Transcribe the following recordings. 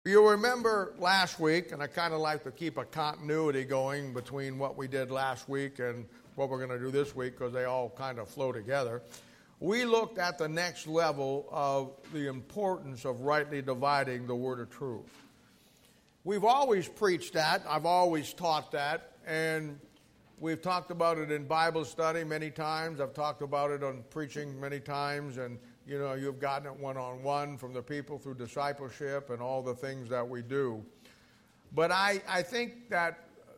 You'll remember last week, and I kind of like to keep a continuity going between what we did last week and what we're going to do this week because they all kind of flow together. We looked at the next level of the importance of rightly dividing the word of truth. We've always preached that. I've always taught that. And we've talked about it in Bible study many times. I've talked about it on preaching many times. And, you know, you've gotten it one-on-one from the people through discipleship and all the things that we do. But I think that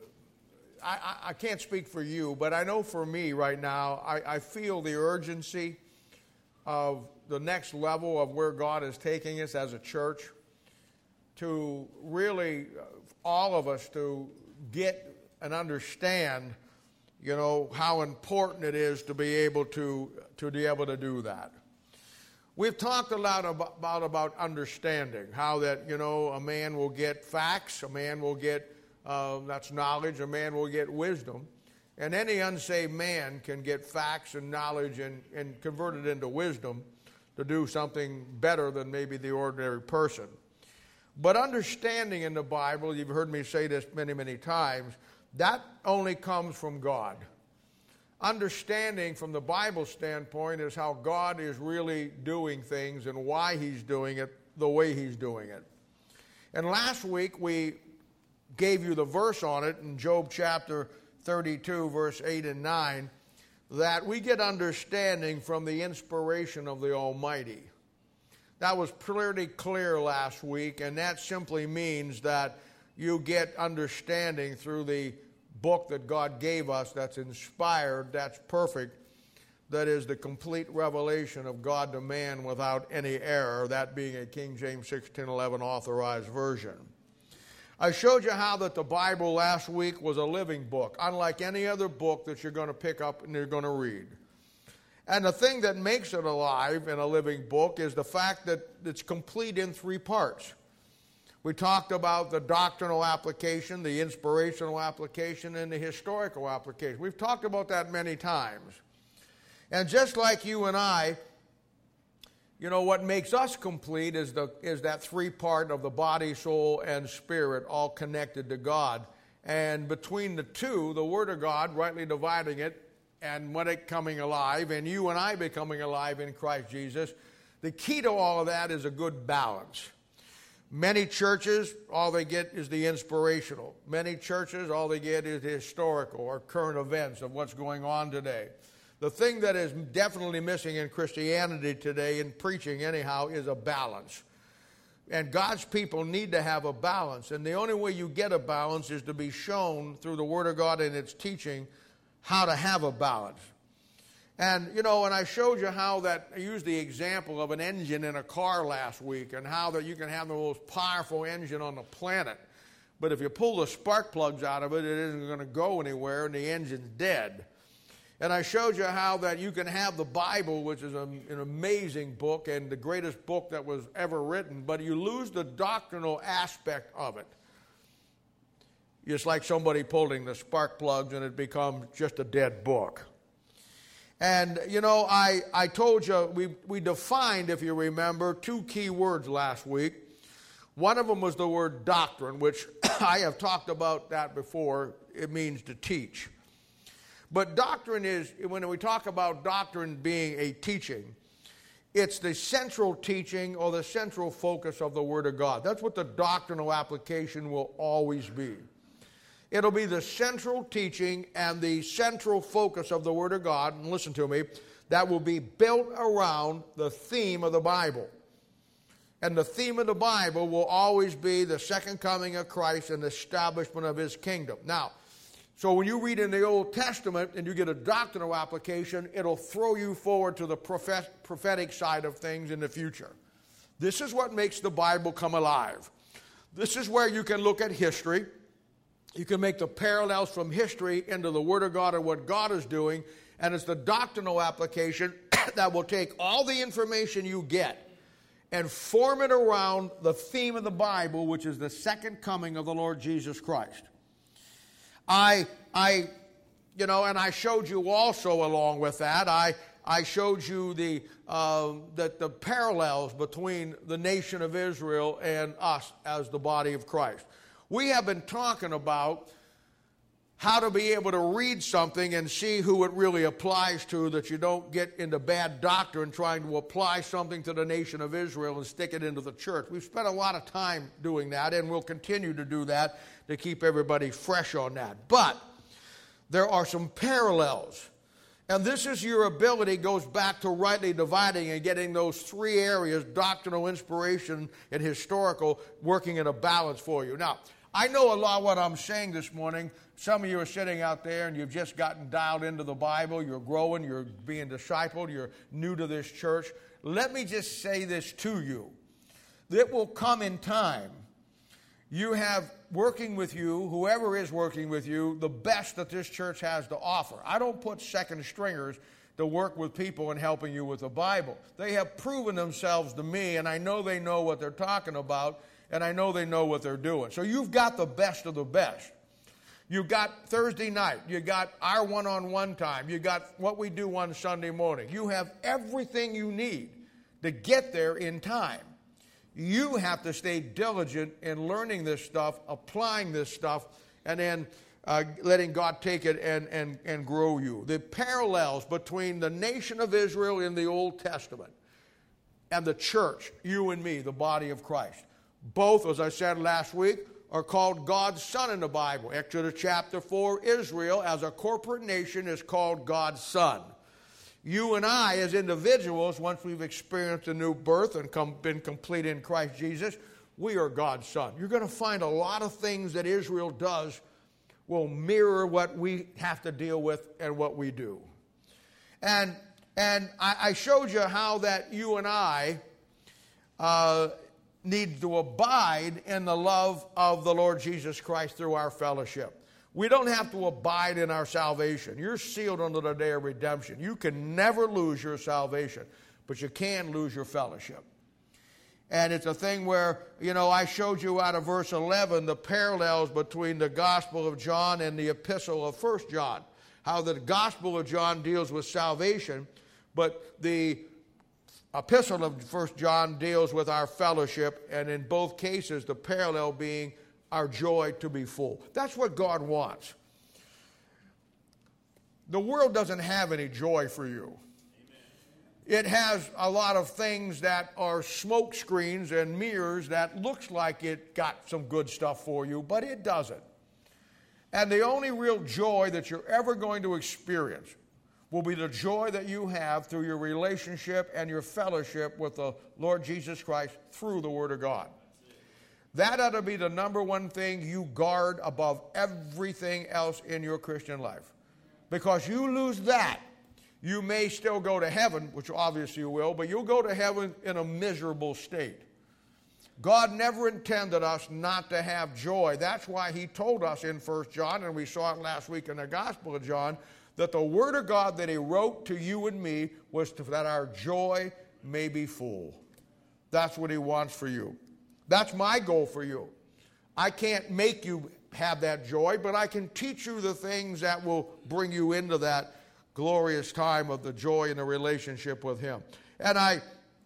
I can't speak for you, but I know for me right now, I feel the urgency of the next level of where God is taking us as a church to really, all of us, to get and understand, you know, how important it is to be able to do that. We've talked a lot about understanding, how that, you know, a man will get facts, a man will get, that's knowledge, a man will get wisdom. And any unsaved man can get facts and knowledge and convert it into wisdom to do something better than maybe the ordinary person. But understanding in the Bible, you've heard me say this many, many times, that only comes from God. Understanding from the Bible standpoint is how God is really doing things and why He's doing it the way He's doing it. And last week we gave you the verse on it in Job chapter 32, verse 8 and 9, that we get understanding from the inspiration of the Almighty. That was pretty clear last week, and that simply means that you get understanding through the book that God gave us that's inspired, that's perfect, that is the complete revelation of God to man without any error, that being a King James 1611 authorized version. I showed you how that the Bible last week was a living book, unlike any other book that you're going to pick up and you're going to read. And the thing that makes it alive in a living book is the fact that it's complete in three parts. We talked about the doctrinal application, the inspirational application, and the historical application. We've talked about that many times. And just like you and I, you know, what makes us complete is that three part of the body, soul, and spirit all connected to God. And between the two, the Word of God, rightly dividing it, and when it coming alive, and you and I becoming alive in Christ Jesus, the key to all of that is a good balance. Many churches, all they get is the inspirational. Many churches, all they get is the historical or current events of what's going on today. The thing that is definitely missing in Christianity today, in preaching anyhow, is a balance. And God's people need to have a balance. And the only way you get a balance is to be shown through the Word of God and its teaching how to have a balance. And, you know, and I showed you how that, I used the example of an engine in a car last week and how that you can have the most powerful engine on the planet. But if you pull the spark plugs out of it, it isn't going to go anywhere and the engine's dead. And I showed you how that you can have the Bible, which is an amazing book and the greatest book that was ever written, but you lose the doctrinal aspect of it. It's like somebody pulling the spark plugs and it becomes just a dead book. And, you know, I told you, we defined, if you remember, two key words last week. One of them was the word doctrine, which I have talked about that before. It means to teach. But doctrine is, when we talk about doctrine being a teaching, it's the central teaching or the central focus of the Word of God. That's what the doctrinal application will always be. It'll be the central teaching and the central focus of the Word of God, and listen to me, that will be built around the theme of the Bible. And the theme of the Bible will always be the second coming of Christ and the establishment of His kingdom. Now, so when you read in the Old Testament and you get a doctrinal application, it'll throw you forward to the prophetic side of things in the future. This is what makes the Bible come alive. This is where you can look at history. You can make the parallels from history into the Word of God and what God is doing, and it's the doctrinal application that will take all the information you get and form it around the theme of the Bible, which is the second coming of the Lord Jesus Christ. And I showed you also along with that, I showed you the parallels between the nation of Israel and us as the body of Christ. We have been talking about how to be able to read something and see who it really applies to, that you don't get into bad doctrine trying to apply something to the nation of Israel and stick it into the church. We've spent a lot of time doing that, and we'll continue to do that to keep everybody fresh on that. But there are some parallels. And this is your ability, goes back to rightly dividing and getting those three areas, doctrinal, inspiration, and historical, working in a balance for you. Now, I know a lot of what I'm saying this morning. Some of you are sitting out there and you've just gotten dialed into the Bible. You're growing. You're being discipled. You're new to this church. Let me just say this to you. It will come in time. You have working with you, whoever is working with you, the best that this church has to offer. I don't put second stringers to work with people and helping you with the Bible. They have proven themselves to me, and I know they know what they're talking about, and I know they know what they're doing. So you've got the best of the best. You've got Thursday night. You got our one-on-one time. You got what we do on Sunday morning. You have everything you need to get there in time. You have to stay diligent in learning this stuff, applying this stuff, and then letting God take it and grow you. The parallels between the nation of Israel in the Old Testament and the church, you and me, the body of Christ. Both, as I said last week, are called God's Son in the Bible. Exodus chapter 4, Israel as a corporate nation is called God's Son. You and I as individuals, once we've experienced a new birth and been complete in Christ Jesus, we are God's Son. You're going to find a lot of things that Israel does will mirror what we have to deal with and what we do. And I showed you how that you and I need to abide in the love of the Lord Jesus Christ through our fellowship. We don't have to abide in our salvation. You're sealed unto the day of redemption. You can never lose your salvation, but you can lose your fellowship. And it's a thing where, I showed you out of verse 11 the parallels between the Gospel of John and the Epistle of 1 John. How the Gospel of John deals with salvation, but the Epistle of 1 John deals with our fellowship, and in both cases the parallel being our joy to be full. That's what God wants. The world doesn't have any joy for you. It has a lot of things that are smoke screens and mirrors that looks like it got some good stuff for you, but it doesn't. And the only real joy that you're ever going to experience will be the joy that you have through your relationship and your fellowship with the Lord Jesus Christ through the Word of God. That ought to be the number one thing you guard above everything else in your Christian life. Because you lose that, you may still go to heaven, which obviously you will, but you'll go to heaven in a miserable state. God never intended us not to have joy. That's why He told us in 1 John, and we saw it last week in the Gospel of John, that the Word of God that He wrote to you and me was that our joy may be full. That's what He wants for you. That's my goal for you. I can't make you have that joy, but I can teach you the things that will bring you into that glorious time of the joy in the relationship with Him. And I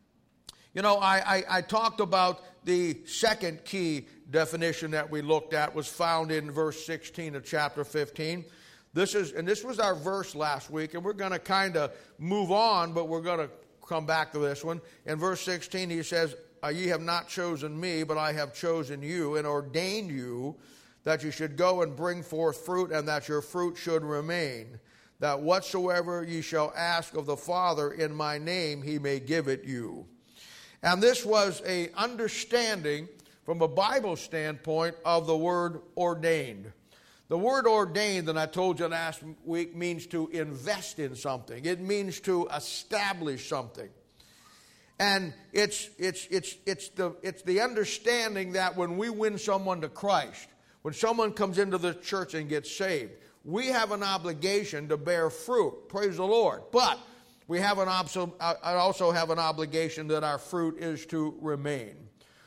talked about the second key definition that we looked at was found in verse 16 of chapter 15. This was our verse last week, and we're going to kind of move on, but we're going to come back to this one. In verse 16, he says, ye have not chosen me, but I have chosen you and ordained you that you should go and bring forth fruit, and that your fruit should remain, that whatsoever ye shall ask of the Father in my name, He may give it you. And this was an understanding from a Bible standpoint of the word ordained. The word ordained, and I told you last week, means to invest in something. It means to establish something. And it's the understanding that when we win someone to Christ, when someone comes into the church and gets saved, we have an obligation to bear fruit. Praise the Lord. But we have also have an obligation that our fruit is to remain.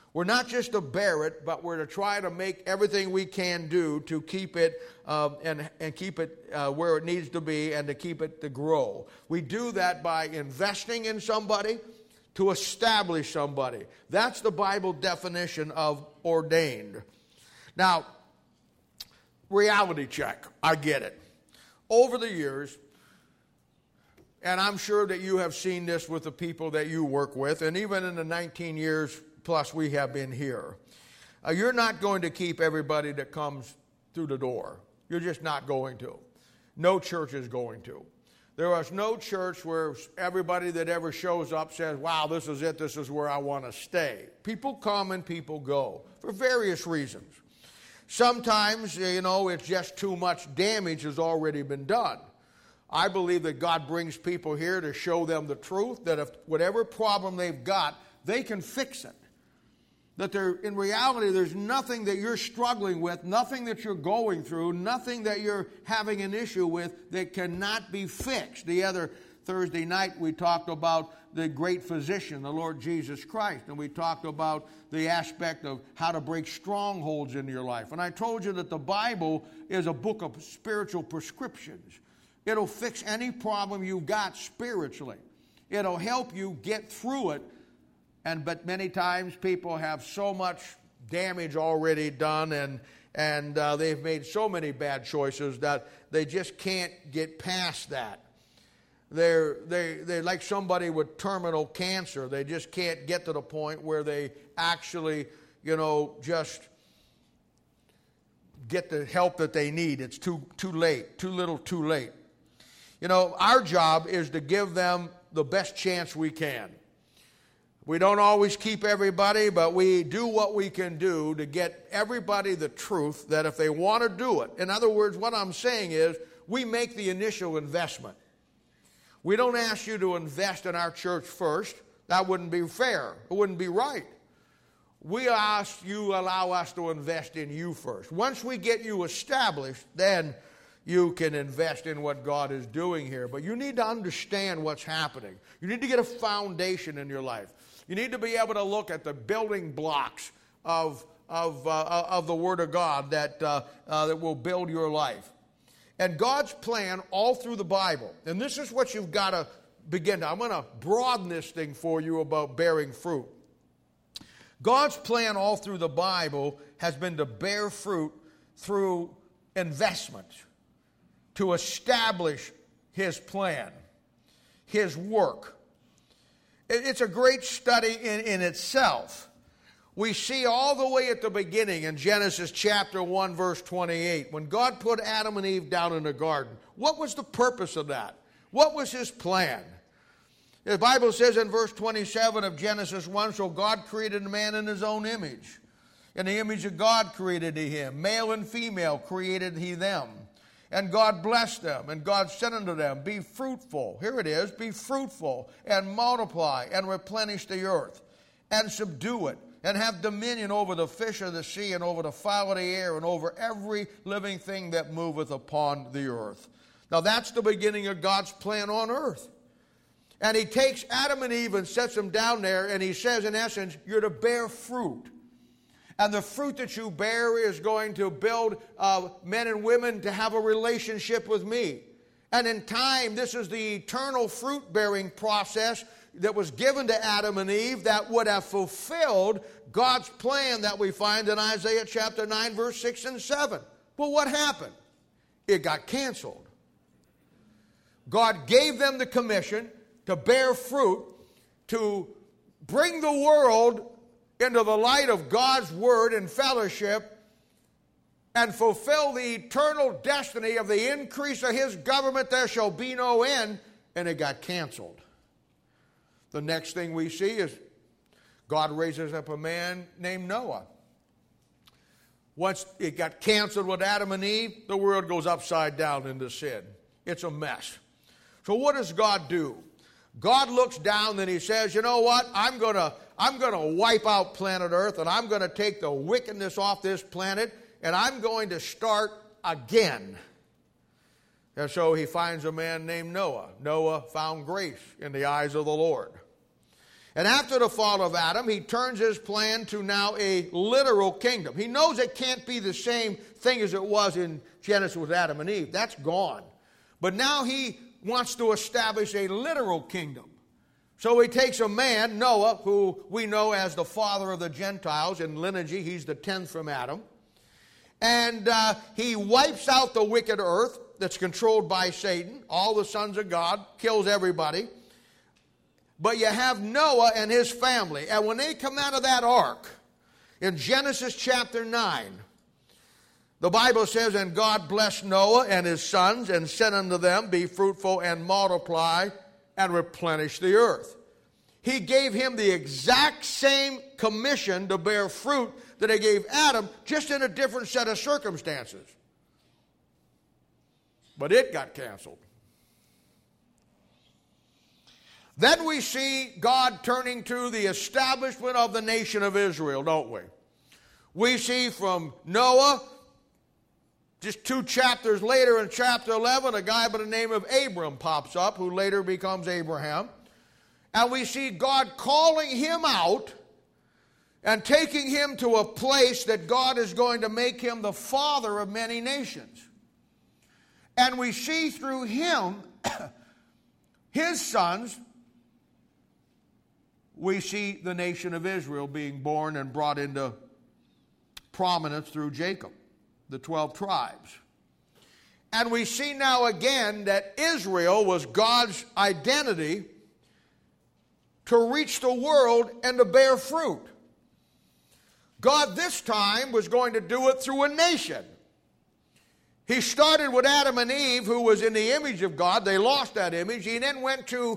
We're not just to bear it, but we're to try to make everything we can do to keep it and keep it where it needs to be and to keep it to grow. We do that by investing in somebody to establish somebody. That's the Bible definition of ordained. Now, reality check. I get it. Over the years, and I'm sure that you have seen this with the people that you work with, and even in the 19 years plus we have been here, you're not going to keep everybody that comes through the door. You're just not going to. No church is going to. There is no church where everybody that ever shows up says, wow, this is it, this is where I want to stay. People come and people go for various reasons. Sometimes, it's just too much damage has already been done. I believe that God brings people here to show them the truth, that if whatever problem they've got, they can fix it. That in reality, there's nothing that you're struggling with, nothing that you're going through, nothing that you're having an issue with that cannot be fixed. The other Thursday night, we talked about the great physician, the Lord Jesus Christ, and we talked about the aspect of how to break strongholds in your life. And I told you that the Bible is a book of spiritual prescriptions. It'll fix any problem you've got spiritually. It'll help you get through it. But many times people have so much damage already done and they've made so many bad choices that they just can't get past that. They're like somebody with terminal cancer. They just can't get to the point where they actually, just get the help that they need. It's too late, too little, too late. Our job is to give them the best chance we can. We don't always keep everybody, but we do what we can do to get everybody the truth that if they want to do it. In other words, what I'm saying is we make the initial investment. We don't ask you to invest in our church first. That wouldn't be fair. It wouldn't be right. We ask you allow us to invest in you first. Once we get you established, then you can invest in what God is doing here. But you need to understand what's happening. You need to get a foundation in your life. You need to be able to look at the building blocks of the Word of God that will build your life. And God's plan all through the Bible. And this is what you've got to begin to. I'm going to broaden this thing for you about bearing fruit. God's plan all through the Bible has been to bear fruit through investment, to establish His plan, His work. It's a great study in itself. We see all the way at the beginning in Genesis chapter 1, verse 28, when God put Adam and Eve down in the garden. What was the purpose of that? What was His plan? The Bible says in verse 27 of Genesis 1, so God created man in His own image. In the image of God created He him. Male and female created He them. And God blessed them, and God said unto them, be fruitful. Here it is, be fruitful, and multiply, and replenish the earth, and subdue it, and have dominion over the fish of the sea, and over the fowl of the air, and over every living thing that moveth upon the earth. Now that's the beginning of God's plan on earth. And He takes Adam and Eve and sets them down there, and He says, in essence, you're to bear fruit. And the fruit that you bear is going to build men and women to have a relationship with me. And in time, this is the eternal fruit-bearing process that was given to Adam and Eve that would have fulfilled God's plan that we find in Isaiah chapter 9, verse 6 and 7. But what happened? It got canceled. God gave them the commission to bear fruit, to bring the world into the light of God's word and fellowship, and fulfill the eternal destiny of the increase of His government, there shall be no end, and it got canceled. The next thing we see is God raises up a man named Noah. Once it got canceled with Adam and Eve, the world goes upside down into sin. It's a mess. So what does God do? God looks down and He says, you know what? I'm going to wipe out planet Earth, and I'm going to take the wickedness off this planet, and I'm going to start again. And so He finds a man named Noah. Noah found grace in the eyes of the Lord. And after the fall of Adam, he turns his plan to now a literal kingdom. He knows it can't be the same thing as it was in Genesis with Adam and Eve. That's gone. But now he wants to establish a literal kingdom. So he takes a man, Noah, who we know as the father of the Gentiles in lineage. He's the 10th from Adam. And he wipes out the wicked earth that's controlled by Satan, all the sons of God, kills everybody. But you have Noah and his family. And when they come out of that ark, in Genesis chapter 9, the Bible says, "And God blessed Noah and his sons, and said unto them, Be fruitful and multiply, and replenish the earth." He gave him the exact same commission to bear fruit that he gave Adam, just in a different set of circumstances. But it got canceled. Then we see God turning to the establishment of the nation of Israel, don't we? We see from Noah, just 2 chapters later in chapter 11, a guy by the name of Abram pops up, who later becomes Abraham. And we see God calling him out and taking him to a place that God is going to make him the father of many nations. And we see through him, his sons, we see the nation of Israel being born and brought into prominence through Jacob, the 12 tribes. And we see now again that Israel was God's identity to reach the world and to bear fruit. God this time was going to do it through a nation. He started with Adam and Eve, who was in the image of God. They lost that image. He then went to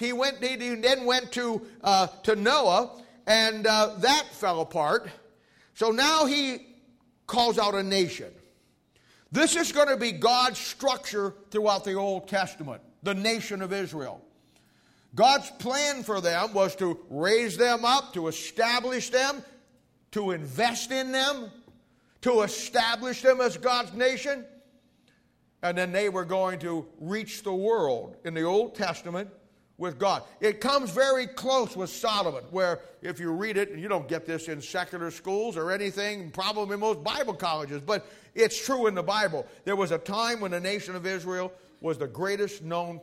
Noah, and that fell apart. So now he calls out a nation. This is going to be God's structure throughout the Old Testament, the nation of Israel. God's plan for them was to raise them up, to establish them, to invest in them, to establish them as God's nation. And then they were going to reach the world in the Old Testament with God. It comes very close with Solomon, where if you read it, and you don't get this in secular schools or anything, probably in most Bible colleges, but it's true in the Bible. There was a time when the nation of Israel was the greatest known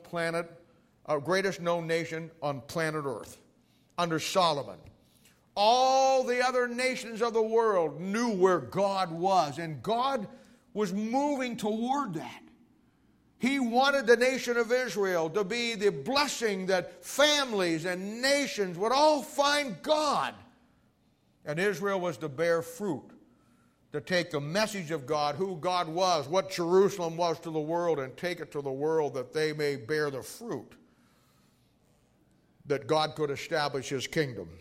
nation on planet Earth, under Solomon. All the other nations of the world knew where God was, and God was moving toward that. He wanted the nation of Israel to be the blessing that families and nations would all find God. And Israel was to bear fruit, to take the message of God, who God was, what Jerusalem was to the world, and take it to the world that they may bear the fruit, that God could establish his kingdom.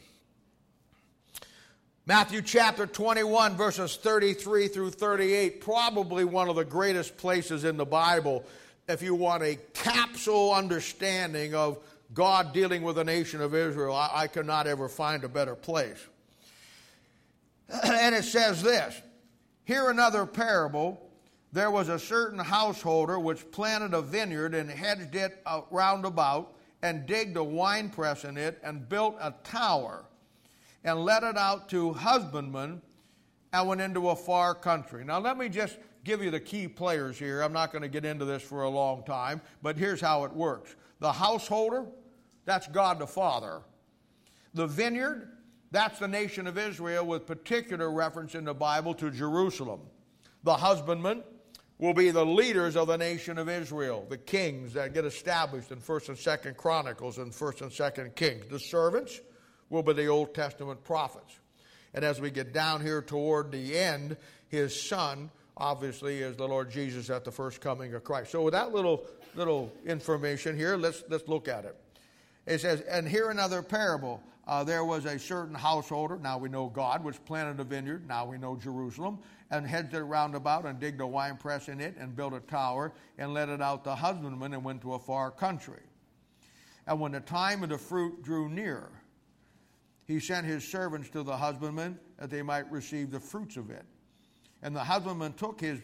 Matthew chapter 21, verses 33 through 38, probably one of the greatest places in the Bible if you want a capsule understanding of God dealing with the nation of Israel. I cannot ever find a better place. And it says this, "Hear another parable. There was a certain householder which planted a vineyard and hedged it round about, and digged a winepress in it, and built a tower, and let it out to husbandmen, and went into a far country." Now let me just give you the key players here. I'm not going to get into this for a long time, but here's how it works. The householder, that's God the Father. The vineyard, that's the nation of Israel, with particular reference in the Bible to Jerusalem. The husbandmen will be the leaders of the nation of Israel, the kings that get established in 1st and 2nd Chronicles and 1st and 2nd Kings. The servants will be the Old Testament prophets. And as we get down here toward the end, his son, obviously, is the Lord Jesus at the first coming of Christ. So with that little information here, let's look at it. It says, "And hear another parable. There was a certain householder," now we know God, "which planted a vineyard," now we know Jerusalem, "and hedged it round about, and digged a winepress in it, and built a tower, and let it out to husbandmen, and went to a far country. And when the time of the fruit drew near, he sent his servants to the husbandmen, that they might receive the fruits of it. And the husbandman took his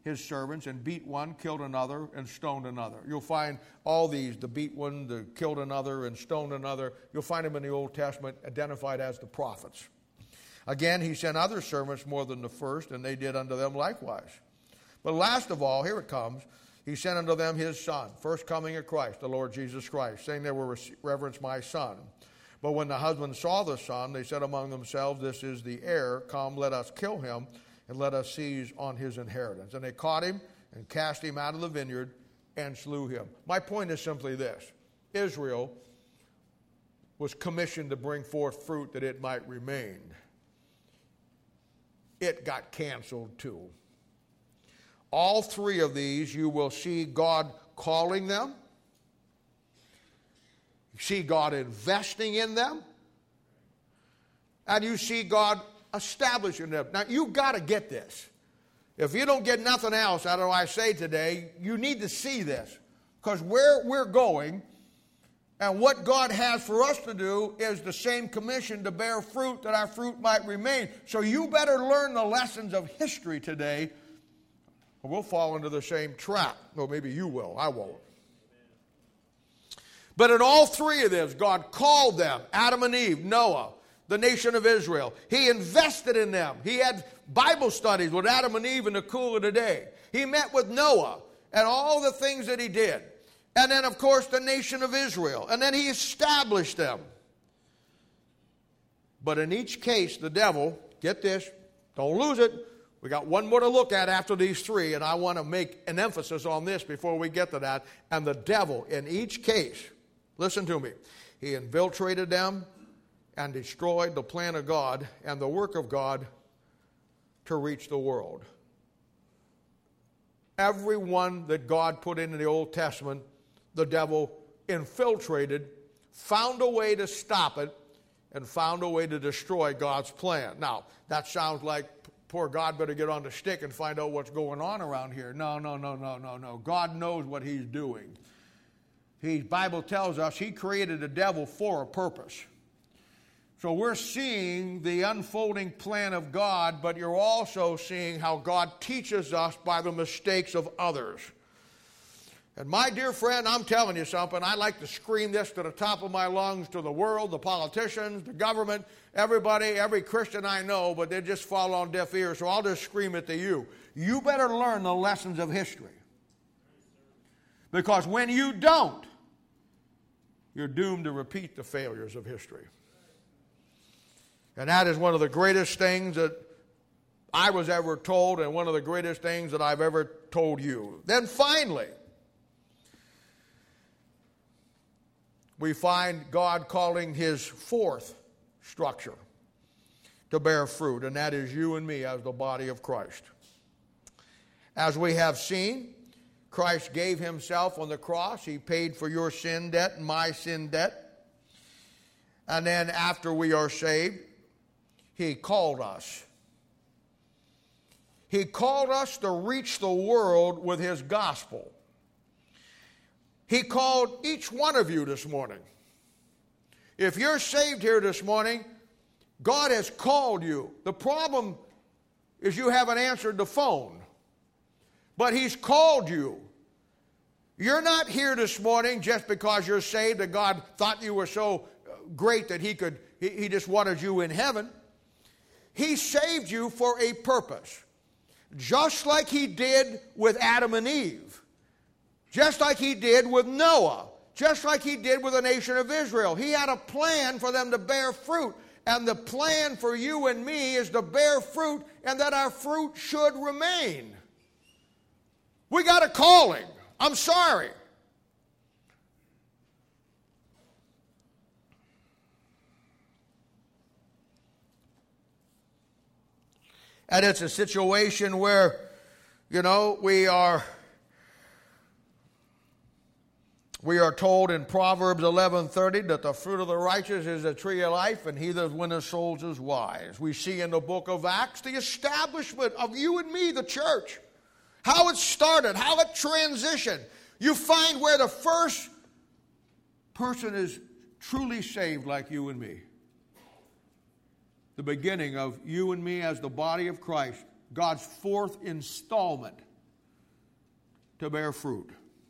his servants, and beat one, killed another, and stoned another. You'll find all these, the beat one, the killed another, and stoned another. You'll find them in the Old Testament identified as the prophets. Again, he sent other servants more than the first, and they did unto them likewise. But last of all, here it comes, he sent unto them his Son, first coming of Christ, the Lord Jesus Christ, saying they will reverence my Son. But when the husband saw the Son, they said among themselves, this is the heir, come, let us kill him, and let us seize on his inheritance. And they caught him and cast him out of the vineyard and slew him. My point is simply this. Israel was commissioned to bring forth fruit that it might remain. It got canceled too. All three of these you will see God calling them. You see God investing in them. And you see God establishing them. Now, you've got to get this. If you don't get nothing else out of what I say today, you need to see this. Because where we're going and what God has for us to do is the same commission to bear fruit that our fruit might remain. So you better learn the lessons of history today, or we'll fall into the same trap. Well, maybe you will. I won't. But in all three of this, God called them, Adam and Eve, Noah, the nation of Israel. He invested in them. He had Bible studies with Adam and Eve in the cool of the day. He met with Noah and all the things that he did. And then, of course, the nation of Israel. And then he established them. But in each case, the devil, get this, don't lose it. We got one more to look at after these three, and I want to make an emphasis on this before we get to that. And the devil, in each case, listen to me, he infiltrated them and destroyed the plan of God and the work of God to reach the world. Everyone that God put into the Old Testament, the devil infiltrated, found a way to stop it, and found a way to destroy God's plan. Now, that sounds like poor God better get on the stick and find out what's going on around here. No. God knows what he's doing. The Bible tells us he created the devil for a purpose. So we're seeing the unfolding plan of God, but you're also seeing how God teaches us by the mistakes of others. And my dear friend, I'm telling you something. I like to scream this to the top of my lungs to the world, the politicians, the government, everybody, every Christian I know, but they just fall on deaf ears, so I'll just scream it to you. You better learn the lessons of history. Because when you don't, you're doomed to repeat the failures of history. And that is one of the greatest things that I was ever told, and one of the greatest things that I've ever told you. Then finally, we find God calling his fourth structure to bear fruit, and that is you and me as the body of Christ. As we have seen, Christ gave himself on the cross. He paid for your sin debt and my sin debt. And then after we are saved, he called us. He called us to reach the world with his gospel. He called each one of you this morning. If you're saved here this morning, God has called you. The problem is you haven't answered the phone. But he's called you. You're not here this morning just because you're saved and God thought you were so great that he just wanted you in heaven. He saved you for a purpose. Just like he did with Adam and Eve. Just like he did with Noah. Just like he did with the nation of Israel. He had a plan for them to bear fruit. And the plan for you and me is to bear fruit and that our fruit should remain. We got a calling. I'm sorry. And it's a situation where, we are told in Proverbs 11:30 that the fruit of the righteous is a tree of life, and he that winneth souls is wise. We see in the book of Acts the establishment of you and me, the church. How it started, how it transitioned. You find where the first person is truly saved like you and me. The beginning of you and me as the body of Christ. God's fourth installment to bear fruit.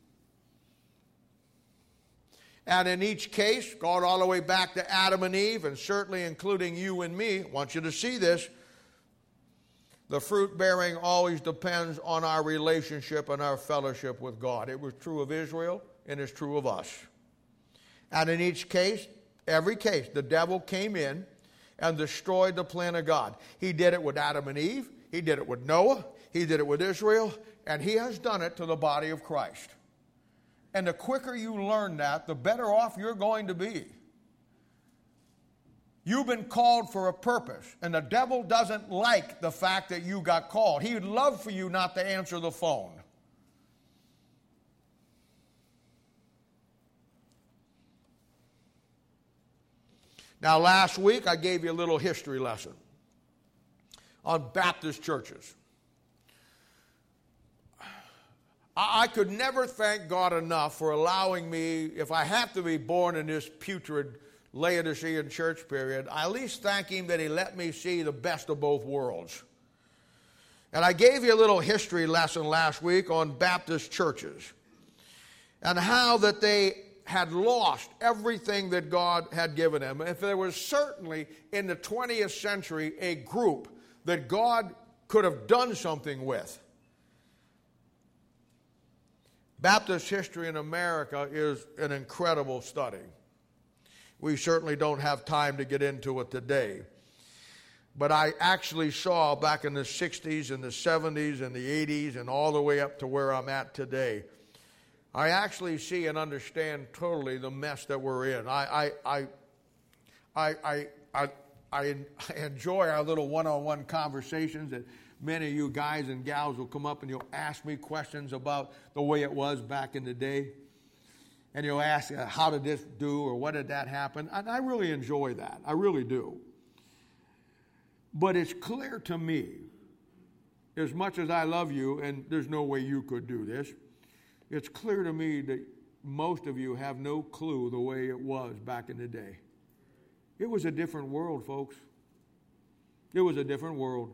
And in each case, going all the way back to Adam and Eve, and certainly including you and me, I want you to see this, the fruit bearing always depends on our relationship and our fellowship with God. It was true of Israel, and it's true of us. And in each case, every case, the devil came in and destroyed the plan of God. He did it with Adam and Eve. He did it with Noah. He did it with Israel. And he has done it to the body of Christ. And the quicker you learn that, the better off you're going to be. You've been called for a purpose, and the devil doesn't like the fact that you got called. He would love for you not to answer the phone. Now, last week I gave you a little history lesson on Baptist churches. I could never thank God enough for allowing me, if I have to be born in this putrid Laodicean church period, I at least thank him that he let me see the best of both worlds. And I gave you a little history lesson last week on Baptist churches and how that they had lost everything that God had given them. If there was certainly in the 20th century a group that God could have done something with, Baptist history in America is an incredible study. We certainly don't have time to get into it today. But I actually saw back in the 60s and the 70s and the 80s and all the way up to where I'm at today, I actually see and understand totally the mess that we're in. I enjoy our little one-on-one conversations that many of you guys and gals will come up and you'll ask me questions about the way it was back in the day. And you'll ask, how did this do or what did that happen? And I really enjoy that. I really do. But it's clear to me, as much as I love you, and there's no way you could do this, it's clear to me that most of you have no clue the way it was back in the day. It was a different world, folks. It was a different world.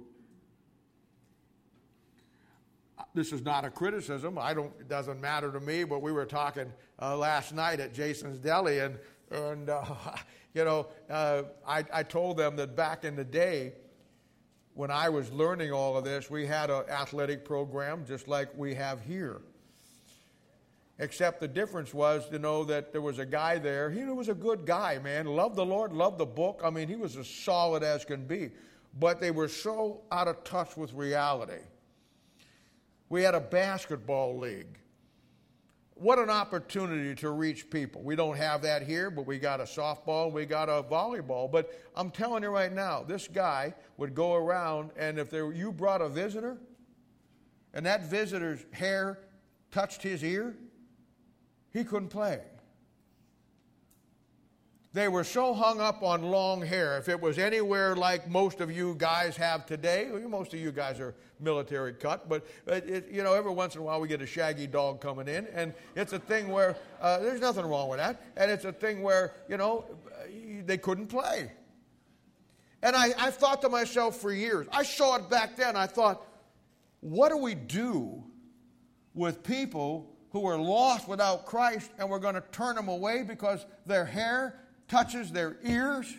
This is not a criticism. It doesn't matter to me, but we were talking last night at Jason's Deli, and I told them that back in the day, when I was learning all of this, we had an athletic program just like we have here. Except the difference was, that there was a guy there. He was a good guy, man. Loved the Lord, loved the book. I mean, he was as solid as can be. But they were so out of touch with reality. We had a basketball league. What an opportunity to reach people. We don't have that here, but we got a softball, we got a volleyball. But I'm telling you right now, this guy would go around, and if you brought a visitor, and that visitor's hair touched his ear, he couldn't play. They were so hung up on long hair. If it was anywhere like most of you guys have today, most of you guys are military cut, but every once in a while we get a shaggy dog coming in, and it's a thing where there's nothing wrong with that, and it's a thing where, they couldn't play. And I thought to myself for years, I saw it back then, I thought, what do we do with people who are lost without Christ, and we're going to turn them away because their hair touches their ears?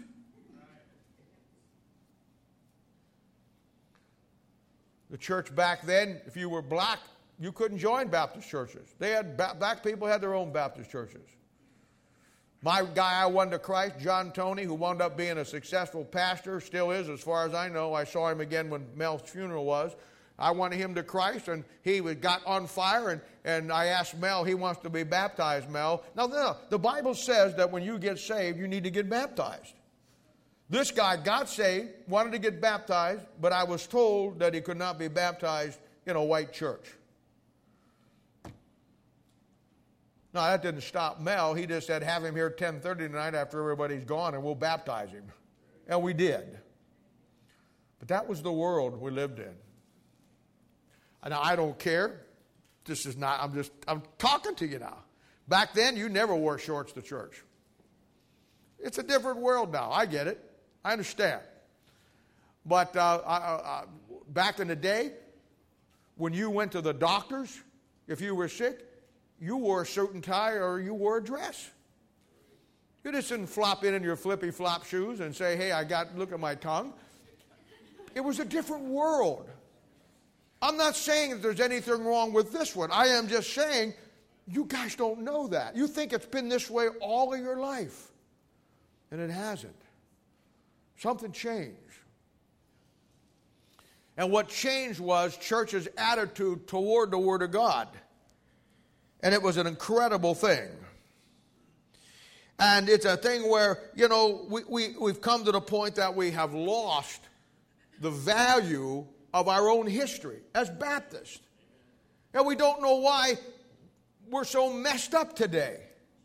The church back then, if you were black, you couldn't join Baptist churches. They had black people had their own Baptist churches. My guy I won to Christ, John Tony, who wound up being a successful pastor, still is as far as I know. I saw him again when Mel's funeral was. I won him to Christ, and he got on fire, and I asked Mel, he wants to be baptized, Mel. No, the Bible says that when you get saved, you need to get baptized. This guy got saved, wanted to get baptized, but I was told that he could not be baptized in a white church. Now, that didn't stop Mel. He just said, have him here at 10:30 tonight after everybody's gone, and we'll baptize him. And we did. But that was the world we lived in. Now, I don't care. This is not, I'm talking to you now. Back then, you never wore shorts to church. It's a different world now. I get it. I understand. But back in the day, when you went to the doctors, If you were sick, you wore a suit and tie or you wore a dress. You just didn't flop in your flippy-flop shoes and say, hey, look at my tongue. It was a different world. I'm not saying that there's anything wrong with this one. I am just saying you guys don't know that. You think it's been this way all of your life. And it hasn't. Something changed. And what changed was church's attitude toward the Word of God. And it was an incredible thing. And it's a thing where, we've come to the point that we have lost the value of our own history as Baptists. And we don't know why we're so messed up today.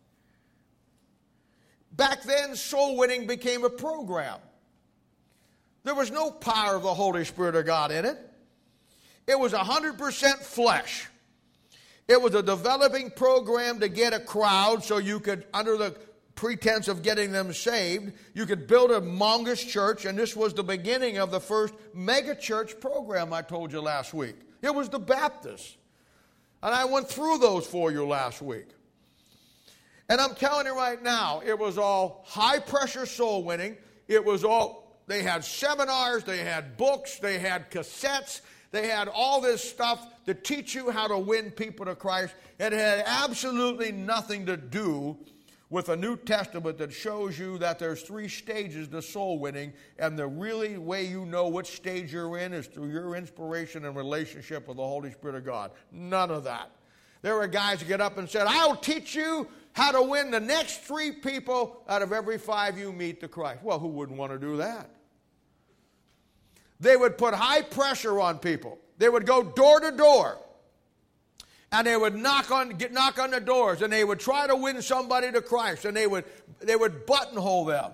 Back then, soul winning became a program. There was no power of the Holy Spirit of God in it. It was 100% flesh. It was a developing program to get a crowd so you could, under the pretense of getting them saved, you could build a humongous church, and this was the beginning of the first mega church program I told you last week. It was the Baptists. And I went through those for you last week. And I'm telling you right now, it was all high-pressure soul winning. It was all, they had seminars, they had books, they had cassettes, they had all this stuff to teach you how to win people to Christ. It had absolutely nothing to do with a New Testament that shows you that there's 3 stages to soul winning, and the really way you know which stage you're in is through your inspiration and relationship with the Holy Spirit of God. None of that. There were guys who get up and said, I'll teach you how to win the next 3 people out of every 5 you meet to Christ. Well, who wouldn't want to do that? They would put high pressure on people. They would go door to door. And they would knock on the doors, and they would try to win somebody to Christ, and they would buttonhole them.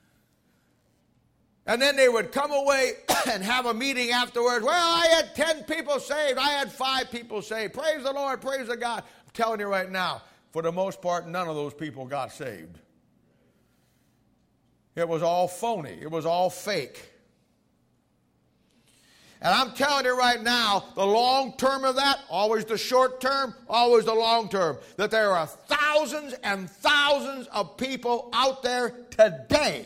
And then they would come away and have a meeting afterwards. Well, I had 10 people saved. I had 5 people saved. Praise the Lord, praise the God. I'm telling you right now, for the most part, none of those people got saved. It was all phony. It was all fake. And I'm telling you right now, the long term of that, always the short term, always the long term, that there are thousands and thousands of people out there today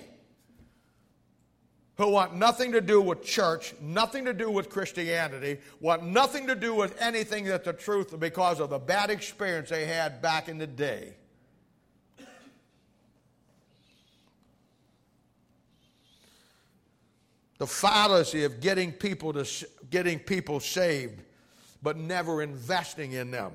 who want nothing to do with church, nothing to do with Christianity, want nothing to do with anything that's the truth because of the bad experience they had back in the day. The fallacy of getting people saved, but never investing in them.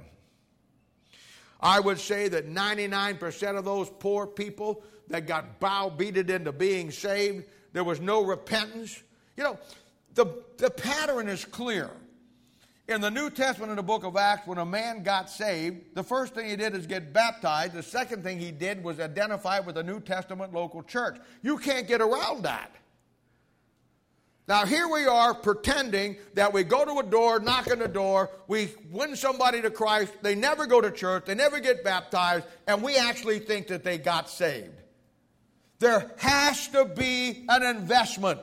I would say that 99% of those poor people that got browbeated into being saved, there was no repentance. The pattern is clear. In the New Testament, in the book of Acts, when a man got saved, the first thing he did is get baptized. The second thing he did was identify with the New Testament local church. You can't get around that. Now, here we are pretending that we go to a door, knock on the door, we win somebody to Christ, they never go to church, they never get baptized, and we actually think that they got saved. There has to be an investment.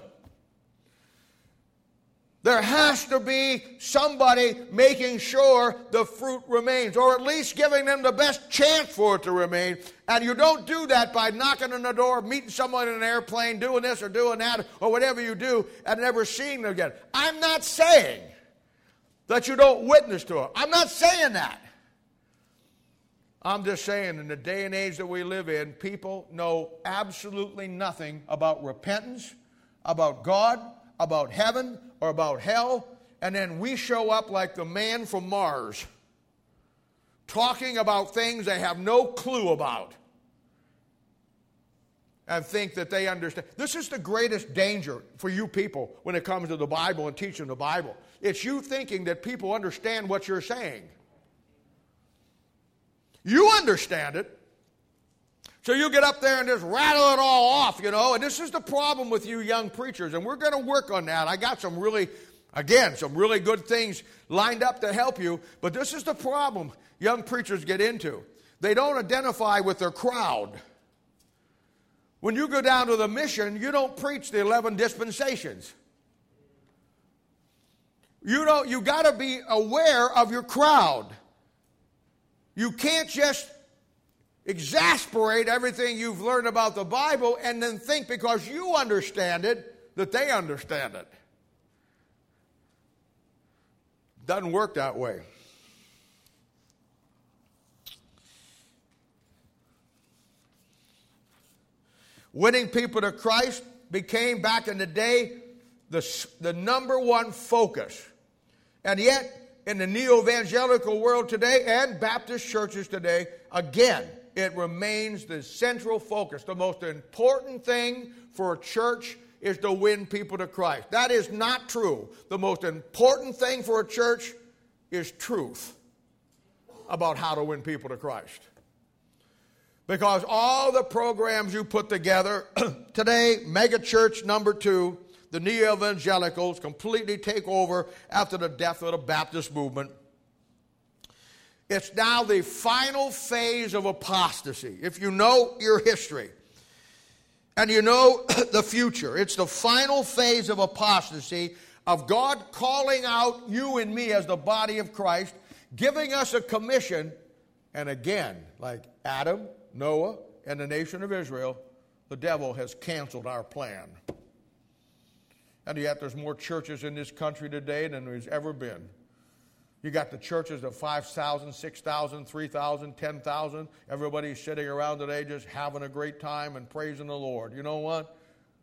There has to be somebody making sure the fruit remains, or at least giving them the best chance for it to remain. And you don't do that by knocking on the door, meeting someone in an airplane, doing this or doing that, or whatever you do, and never seeing them again. I'm not saying that you don't witness to them. I'm not saying that. I'm just saying in the day and age that we live in, people know absolutely nothing about repentance, about God, about heaven, or about hell, and then we show up like the man from Mars, talking about things they have no clue about, and think that they understand. This is the greatest danger for you people when it comes to the Bible and teaching the Bible. It's you thinking that people understand what you're saying. You understand it. So you get up there and just rattle it all off, and this is the problem with you young preachers, and we're going to work on that. I got some really good things lined up to help you, but this is the problem young preachers get into. They don't identify with their crowd. When you go down to the mission, you don't preach the 11 dispensations. You got to be aware of your crowd. You can't just exasperate everything you've learned about the Bible and then think because you understand it that they understand it. Doesn't work that way. Winning people to Christ became, back in the day, the number one focus. And yet, in the neo-evangelical world today and Baptist churches today, again, it remains the central focus. The most important thing for a church is to win people to Christ. That is not true. The most important thing for a church is truth about how to win people to Christ. Because all the programs you put together today, mega church number 2, the neo-evangelicals completely take over after the death of the Baptist movement. It's now the final phase of apostasy. If you know your history and you know the future, it's the final phase of apostasy, of God calling out you and me as the body of Christ, giving us a commission, and again, like Adam, Noah, and the nation of Israel, the devil has canceled our plan. And yet there's more churches in this country today than there's ever been. You got the churches of 5,000, 6,000, 3,000, 10,000. Everybody's sitting around today just having a great time and praising the Lord. You know what?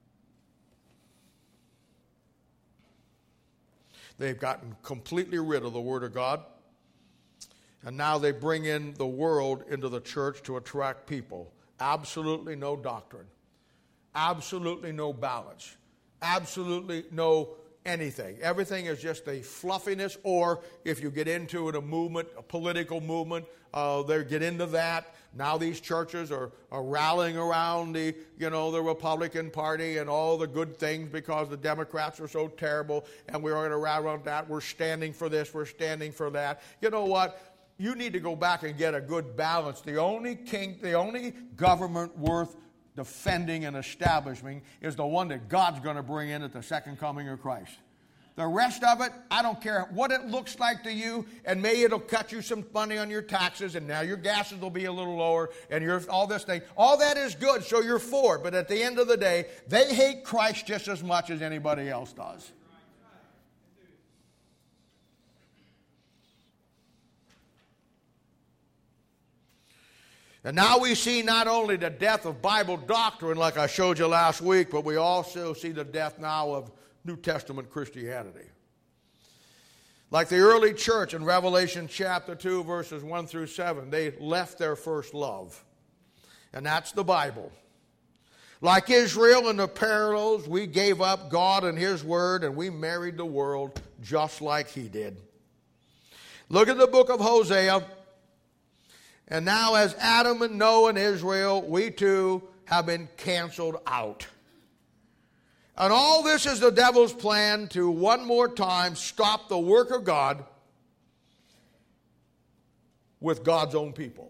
They've gotten completely rid of the Word of God. And now they bring in the world into the church to attract people. Absolutely no doctrine. Absolutely no balance. Absolutely no anything. Everything is just a fluffiness, or if you get into it, a movement, a political movement, they get into that. Now these churches are rallying around the Republican Party and all the good things because the Democrats are so terrible, and we're going to rally around that. We're standing for this. We're standing for that. You know what? You need to go back and get a good balance. The only government worth defending and establishing is the one that God's going to bring in at the second coming of Christ. The rest of it, I don't care what it looks like to you, and maybe it'll cut you some money on your taxes, and now your gases will be a little lower, and all this thing. All that is good, so you're for it. But at the end of the day, they hate Christ just as much as anybody else does. And now we see not only the death of Bible doctrine, like I showed you last week, but we also see the death now of New Testament Christianity. Like the early church in Revelation chapter 2, verses 1 through 7, they left their first love. And that's the Bible. Like Israel in the parallels, we gave up God and His Word, and we married the world just like He did. Look at the book of Hosea. And now as Adam and Noah and Israel, we too have been canceled out. And all this is the devil's plan to one more time stop the work of God with God's own people.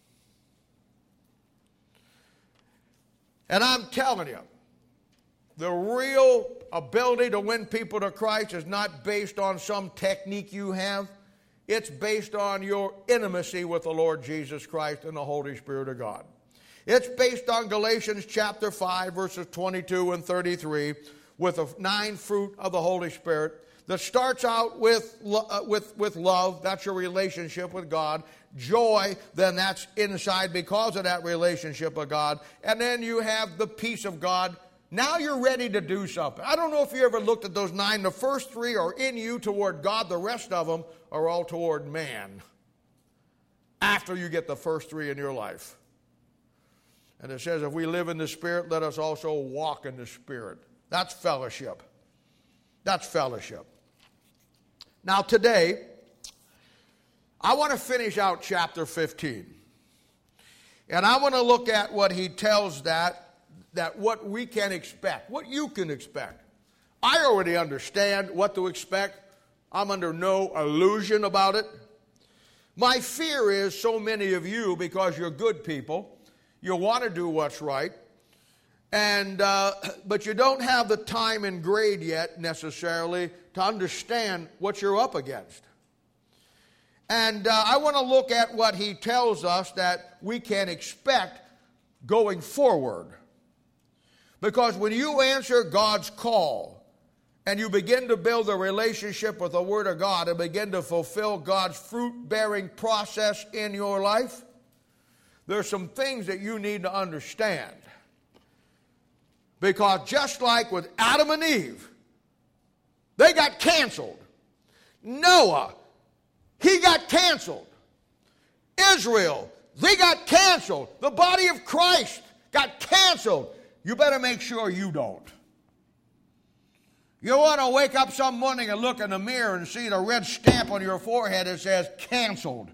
And I'm telling you, the real ability to win people to Christ is not based on some technique you have. It's based on your intimacy with the Lord Jesus Christ and the Holy Spirit of God. It's based on Galatians chapter 5, verses 22 and 33, with the 9 fruit of the Holy Spirit that starts out with love. That's your relationship with God. Joy, then that's inside because of that relationship with God. And then you have the peace of God. Now you're ready to do something. I don't know if you ever looked at those 9. The first 3 are in you toward God. The rest of them are all toward man after you get the first 3 in your life. And it says, if we live in the Spirit, let us also walk in the Spirit. That's fellowship. That's fellowship. Now today, I want to finish out chapter 15. And I want to look at what he tells that what we can expect, what you can expect. I already understand what to expect. I'm under no illusion about it. My fear is so many of you, because you're good people, you want to do what's right, and but you don't have the time and grade yet necessarily to understand what you're up against. And I want to look at what he tells us that we can expect going forward. Because when you answer God's call and you begin to build a relationship with the Word of God and begin to fulfill God's fruit-bearing process in your life, there's some things that you need to understand. Because just like with Adam and Eve, they got canceled. Noah, he got canceled. Israel, they got canceled. The body of Christ got canceled. You better make sure you don't. You want to wake up some morning and look in the mirror and see the red stamp on your forehead that says canceled.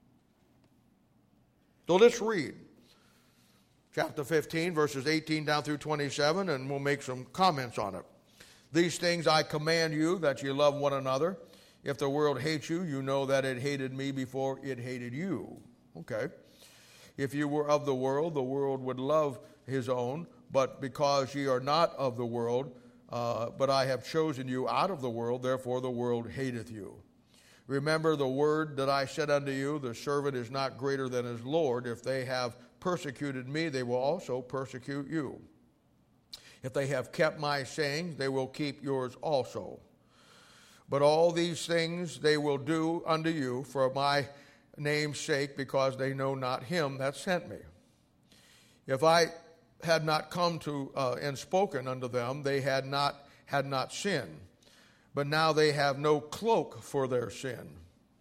So let's read chapter 15, verses 18 down through 27, and we'll make some comments on it. These things I command you, that you love one another. If the world hates you, you know that it hated me before it hated you. Okay. If you were of the world would love his own. But because ye are not of the world, but I have chosen you out of the world, therefore the world hateth you. Remember the word that I said unto you, the servant is not greater than his Lord. If they have persecuted me, they will also persecute you. If they have kept my sayings, they will keep yours also. But all these things they will do unto you for my name's sake, because they know not him that sent me. If I had not come to and spoken unto them, they had not sinned. But now they have no cloak for their sin.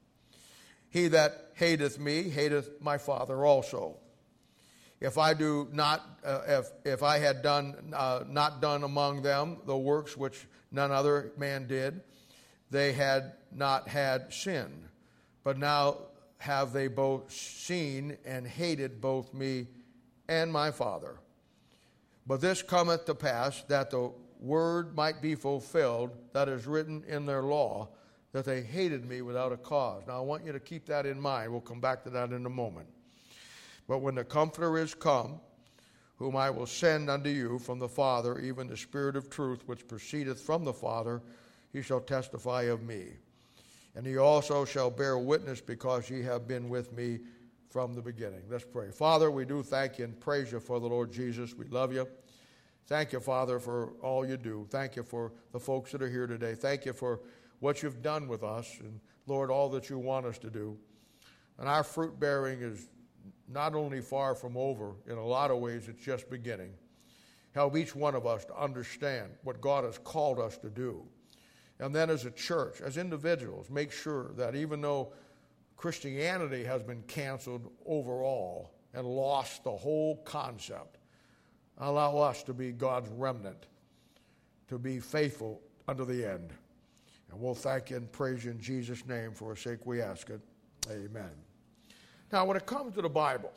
He that hateth me hateth my Father also. If I do not, if I had not done among them the works which none other man did, they had not had sin. But now have they both seen and hated both me and my Father. But this cometh to pass, that the word might be fulfilled that is written in their law, that they hated me without a cause. Now I want you to keep that in mind. We'll come back to that in a moment. But when the Comforter is come, whom I will send unto you from the Father, even the Spirit of truth, which proceedeth from the Father, he shall testify of me. And he also shall bear witness, because ye have been with me from the beginning. Let's pray. Father, we do thank you and praise you for the Lord Jesus. We love you. Thank you, Father, for all you do. Thank you for the folks that are here today. Thank you for what you've done with us, and Lord, all that you want us to do. And our fruit bearing is not only far from over, in a lot of ways it's just beginning. Help each one of us to understand what God has called us to do. And then as a church, as individuals, make sure that even though Christianity has been canceled overall and lost the whole concept, allow us to be God's remnant, to be faithful unto the end. And we'll thank you and praise you in Jesus' name. For our sake we ask it. Amen. Now, when it comes to the Bible,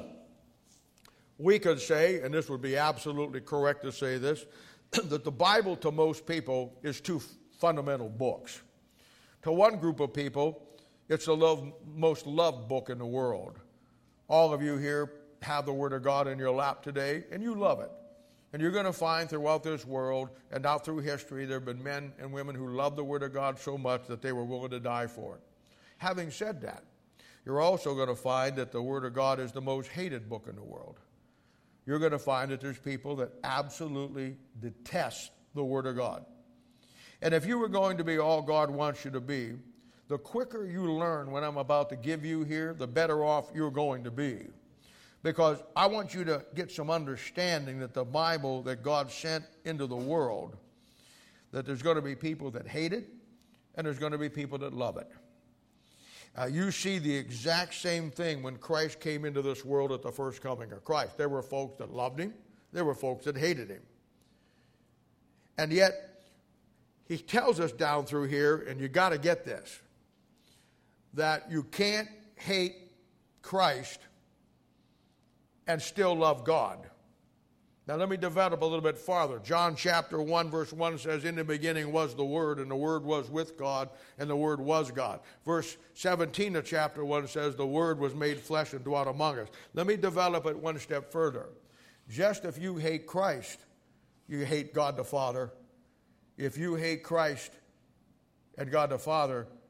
we could say, and this would be absolutely correct to say this, that the Bible to most people is two fundamental books. To one group of people, it's the most loved book in the world. All of you here have the Word of God in your lap today, and you love it. And you're going to find throughout this world and out through history, there have been men and women who loved the Word of God so much that they were willing to die for it. Having said that, you're also going to find that the Word of God is the most hated book in the world. You're going to find that there's people that absolutely detest the Word of God. And if you were going to be all God wants you to be, the quicker you learn what I'm about to give you here, the better off you're going to be. Because I want you to get some understanding that the Bible that God sent into the world, that there's going to be people that hate it, and there's going to be people that love it. You see the exact same thing when Christ came into this world at the first coming of Christ. There were folks that loved him. There were folks that hated him. And yet, he tells us down through here, and you got to get this, that you can't hate Christ and still love God. Now let me develop a little bit farther. John chapter 1 verse 1 says, in the beginning was the Word, and the Word was with God, and the Word was God. Verse 17 of chapter 1 says, the Word was made flesh and dwelt among us. Let me develop it one step further. Just if you hate Christ, you hate God the Father. If you hate Christ and God the Father,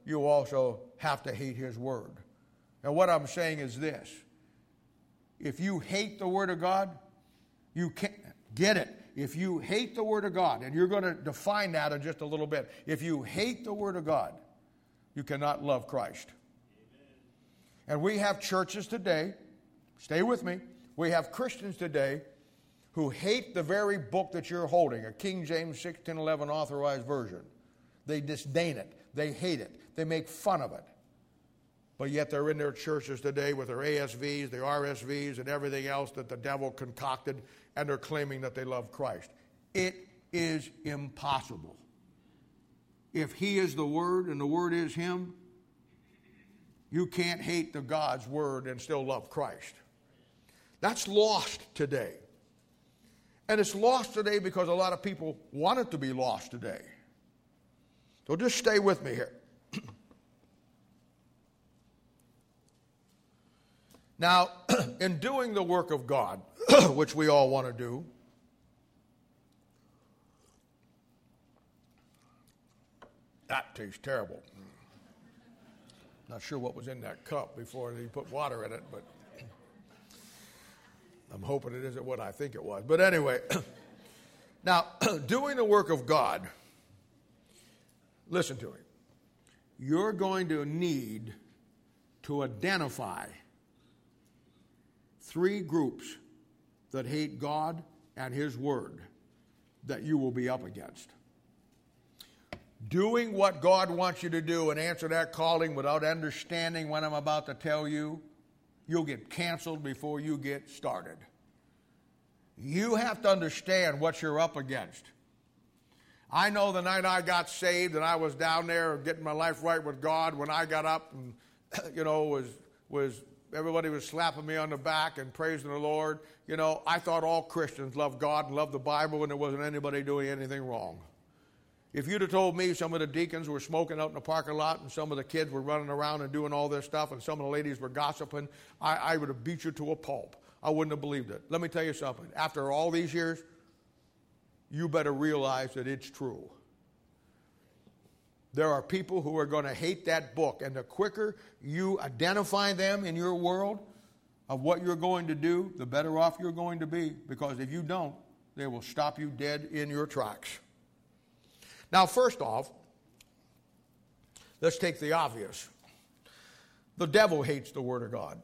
you also have to hate his word. And what I'm saying is this. If you hate the word of God, you can't get it. If you hate the word of God, and you're going to define that in just a little bit. If you hate the word of God, you cannot love Christ. Amen. And we have churches today, stay with me, we have Christians today who hate the very book that you're holding, a King James 1611 authorized version. They disdain it. They hate it. They make fun of it. But yet they're in their churches today with their ASVs, their RSVs, and everything else that the devil concocted, and they're claiming that they love Christ. It is impossible. If he is the Word and the Word is him, you can't hate the God's Word and still love Christ. That's lost today. And it's lost today because a lot of people want it to be lost today. So just stay with me here. Now, in doing the work of God, which we all want to do, that tastes terrible. Not sure what was in that cup before they put water in it, but I'm hoping it isn't what I think it was. But anyway, now, doing the work of God, listen to me. You're going to need to identify 3 groups that hate God and his word that you will be up against. Doing what God wants you to do and answer that calling without understanding what I'm about to tell you, you'll get canceled before you get started. You have to understand what you're up against. I know the night I got saved and I was down there getting my life right with God, when I got up and, was everybody was slapping me on the back and praising the Lord. I thought all Christians loved God and loved the Bible and there wasn't anybody doing anything wrong. If you'd have told me some of the deacons were smoking out in the parking lot and some of the kids were running around and doing all this stuff and some of the ladies were gossiping, I would have beat you to a pulp. I wouldn't have believed it. Let me tell you something. After all these years, you better realize that it's true. There are people who are going to hate that book, and the quicker you identify them in your world of what you're going to do, the better off you're going to be, because if you don't, they will stop you dead in your tracks. Now, first off, let's take the obvious. The devil hates the Word of God.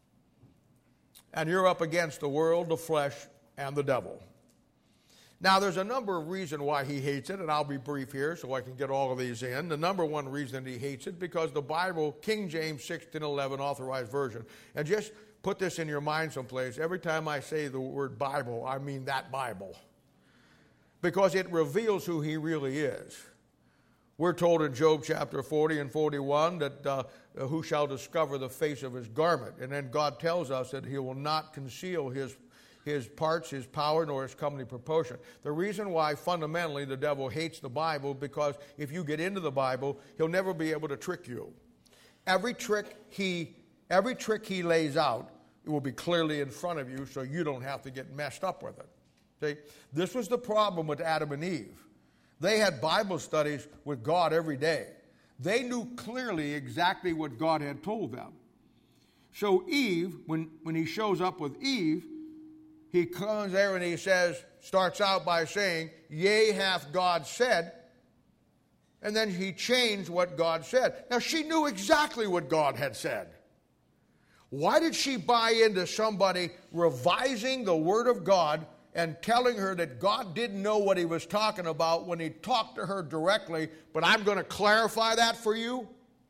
And you're up against the world, the flesh, and the devil. Now, there's a number of reasons why he hates it, and I'll be brief here so I can get all of these in. The number one reason he hates it, because the Bible, King James 1611 authorized version, and just put this in your mind someplace, every time I say the word Bible, I mean that Bible. Because it reveals who he really is. We're told in Job chapter 40 and 41 that who shall discover the face of his garment? And then God tells us that he will not conceal his parts, his power, nor his comely proportion. The reason why fundamentally the devil hates the Bible, because if you get into the Bible, he'll never be able to trick you. Every trick he lays out, it will be clearly in front of you so you don't have to get messed up with it. See, this was the problem with Adam and Eve. They had Bible studies with God every day. They knew clearly exactly what God had told them. So Eve, when he shows up with Eve, he comes there and he starts out by saying, "Yea, hath God said," and then he changed what God said. Now, she knew exactly what God had said. Why did she buy into somebody revising the Word of God and telling her that God didn't know what he was talking about when he talked to her directly, but I'm going to clarify that for you?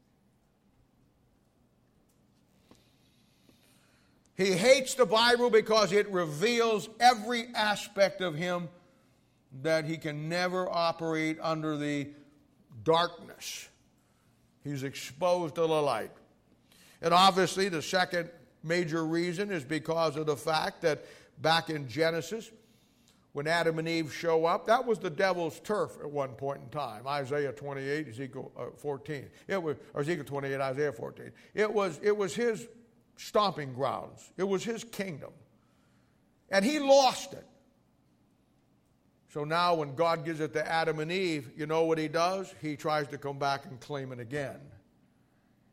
He hates the Bible because it reveals every aspect of him that he can never operate under the darkness. He's exposed to the light. And obviously the second major reason is because of the fact that back in Genesis, when Adam and Eve show up, that was the devil's turf at one point in time. Isaiah 28, Ezekiel 14. Ezekiel 28, Isaiah 14. It was his stomping grounds. It was his kingdom. And he lost it. So now when God gives it to Adam and Eve, you know what he does? He tries to come back and claim it again.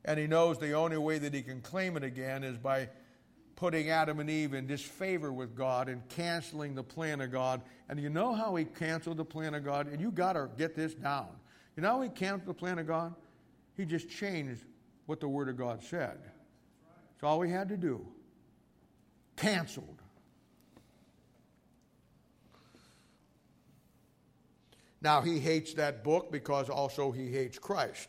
And he knows the only way that he can claim it again is by putting Adam and Eve in disfavor with God and canceling the plan of God. And you know how he canceled the plan of God? And you got to get this down. You know how he canceled the plan of God? He just changed what the Word of God said. That's all he had to do. Canceled. Now, he hates that book because also he hates Christ.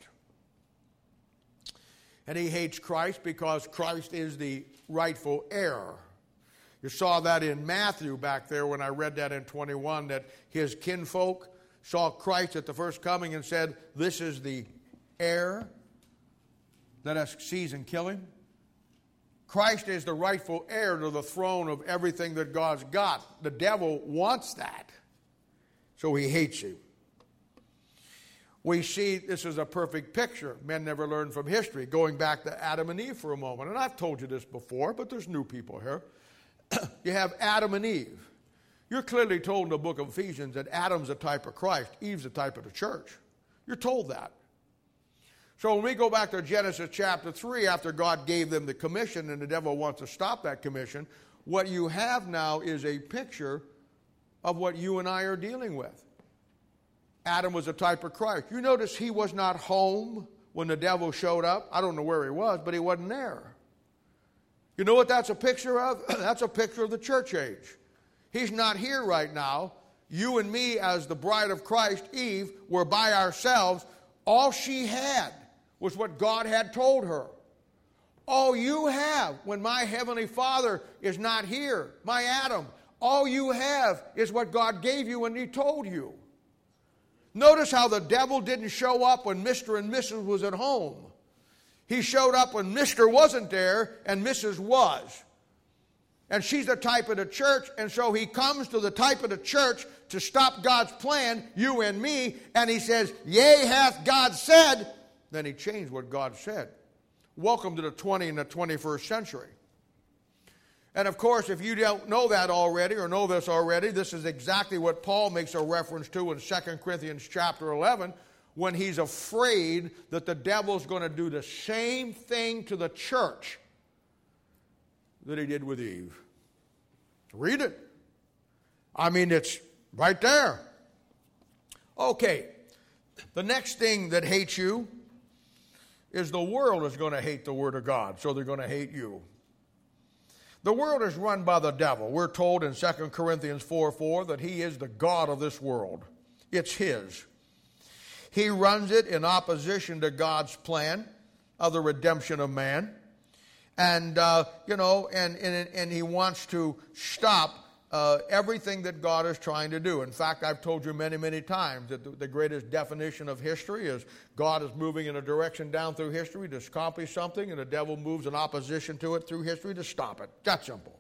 And he hates Christ because Christ is the rightful heir. You saw that in Matthew back there when I read that in 21, that his kinfolk saw Christ at the first coming and said, "This is the heir. Let us seize and kill him." Christ is the rightful heir to the throne of everything that God's got. The devil wants that, so he hates him. We see this is a perfect picture. Men never learn from history. Going back to Adam and Eve for a moment. And I've told you this before, but there's new people here. You have Adam and Eve. You're clearly told in the book of Ephesians that Adam's a type of Christ. Eve's a type of the church. You're told that. So when we go back to Genesis chapter 3, after God gave them the commission and the devil wants to stop that commission, what you have now is a picture of what you and I are dealing with. Adam was a type of Christ. You notice he was not home when the devil showed up. I don't know where he was, but he wasn't there. You know what that's a picture of? That's a picture of the church age. He's not here right now. You and me, as the bride of Christ, Eve, were by ourselves. All she had was what God had told her. All you have when my heavenly Father is not here, my Adam, all you have is what God gave you when he told you. Notice how the devil didn't show up when Mr. and Mrs. was at home. He showed up when Mr. wasn't there and Mrs. was. And she's the type of the church, and so he comes to the type of the church to stop God's plan, you and me, and he says, "Yea, hath God said." Then he changed what God said. Welcome to the 20th and the 21st century. And of course, if you don't know that already or know this already, this is exactly what Paul makes a reference to in 2 Corinthians chapter 11, when he's afraid that the devil's going to do the same thing to the church that he did with Eve. Read it. I mean, it's right there. Okay, the next thing that hates you is the world is going to hate the Word of God, so they're going to hate you. The world is run by the devil. We're told in 2 Corinthians 4:4 that he is the god of this world. It's his. He runs it in opposition to God's plan of the redemption of man. And, and he wants to stop everything that God is trying to do. In fact, I've told you many, many times that the greatest definition of history is God is moving in a direction down through history to accomplish something, and the devil moves in opposition to it through history to stop it. That simple.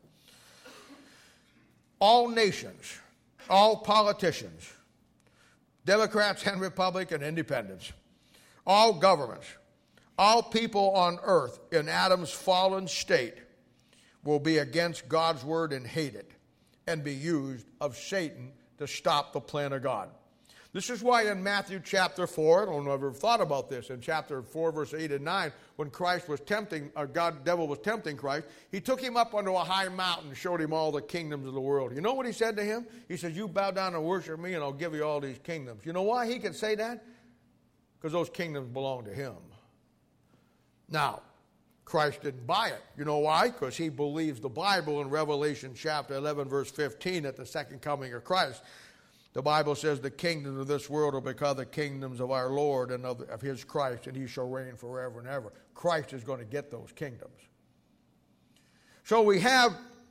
All nations, all politicians, Democrats and Republicans, independents, all governments, all people on earth in Adam's fallen state will be against God's word and hate it, and be used of Satan to stop the plan of God. This is why in Matthew chapter 4, I don't know if you've ever thought about this, in chapter 4, verse 8 and 9, when Christ was tempting, devil was tempting Christ, he took him up onto a high mountain and showed him all the kingdoms of the world. You know what he said to him? He says, "You bow down and worship me and I'll give you all these kingdoms." You know why he could say that? Because those kingdoms belong to him. Now, Christ didn't buy it. You know why? Because he believes the Bible in Revelation chapter 11, verse 15, at the second coming of Christ. The Bible says the kingdoms of this world will become the kingdoms of our Lord and of his Christ, and he shall reign forever and ever. Christ is going to get those kingdoms. So we have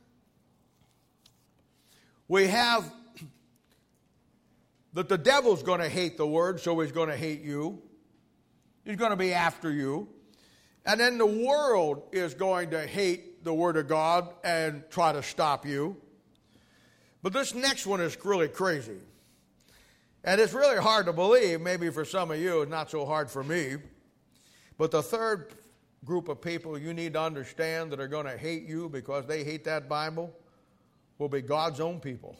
that the devil's going to hate the word, so he's going to hate you. He's going to be after you. And then the world is going to hate the Word of God and try to stop you. But this next one is really crazy. And it's really hard to believe. Maybe for some of you, it's not so hard for me. But the third group of people you need to understand that are going to hate you because they hate that Bible will be God's own people.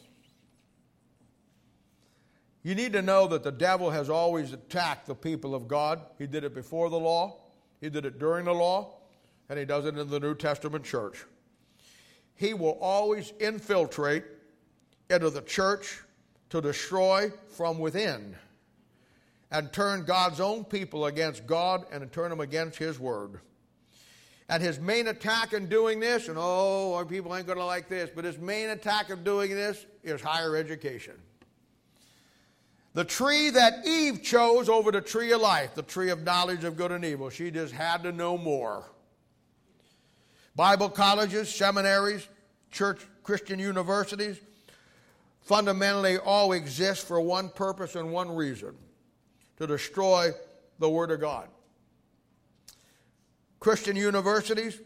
You need to know that the devil has always attacked the people of God. He did it before the law. He did it during the law, and he does it in the New Testament church. He will always infiltrate into the church to destroy from within and turn God's own people against God and turn them against His Word. And his main attack in doing this, and our people ain't going to like this, but his main attack of doing this is higher education. The tree that Eve chose over the tree of life, the tree of knowledge of good and evil, she just had to know more. Bible colleges, seminaries, church Christian universities, fundamentally all exist for one purpose and one reason: to destroy the Word of God. Christian universities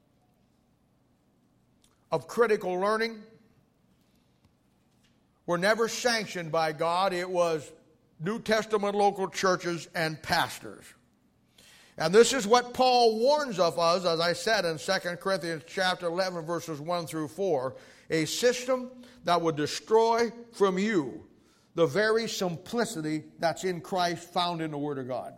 of critical learning were never sanctioned by God. It was New Testament local churches and pastors. And this is what Paul warns of us, as I said in 2 Corinthians chapter 11, verses 1 through 4, a system that would destroy from you the very simplicity that's in Christ, found in the Word of God.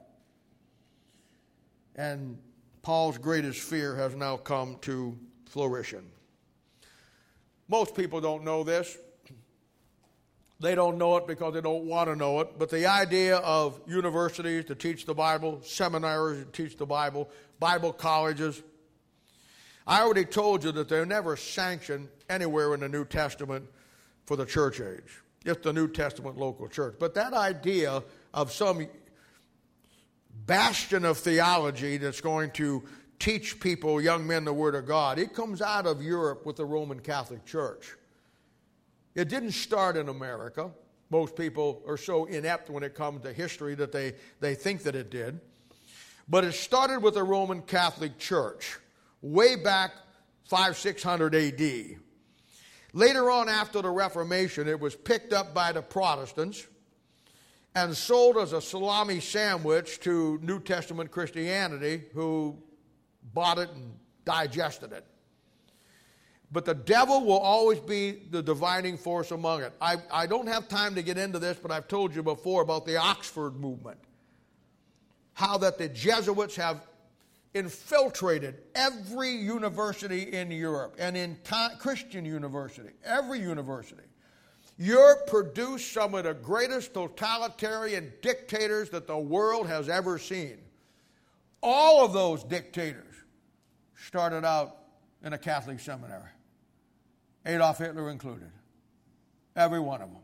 And Paul's greatest fear has now come to fruition. Most people don't know this. They don't know it because they don't want to know it. But the idea of universities to teach the Bible, seminaries to teach the Bible, Bible colleges, I already told you that they're never sanctioned anywhere in the New Testament for the church age. It's the New Testament local church. But that idea of some bastion of theology that's going to teach people, young men, the Word of God, it comes out of Europe with the Roman Catholic Church. It didn't start in America. Most people are so inept when it comes to history that they think that it did. But it started with the Roman Catholic Church way back 500-600 A.D. Later on, after the Reformation, it was picked up by the Protestants and sold as a salami sandwich to New Testament Christianity, who bought it and digested it. But the devil will always be the dividing force among it. I don't have time to get into this, but I've told you before about the Oxford movement. How that the Jesuits have infiltrated every university in Europe and in Christian university, every university. Europe produced some of the greatest totalitarian dictators that the world has ever seen. All of those dictators started out in a Catholic seminary. Adolf Hitler included. Every one of them.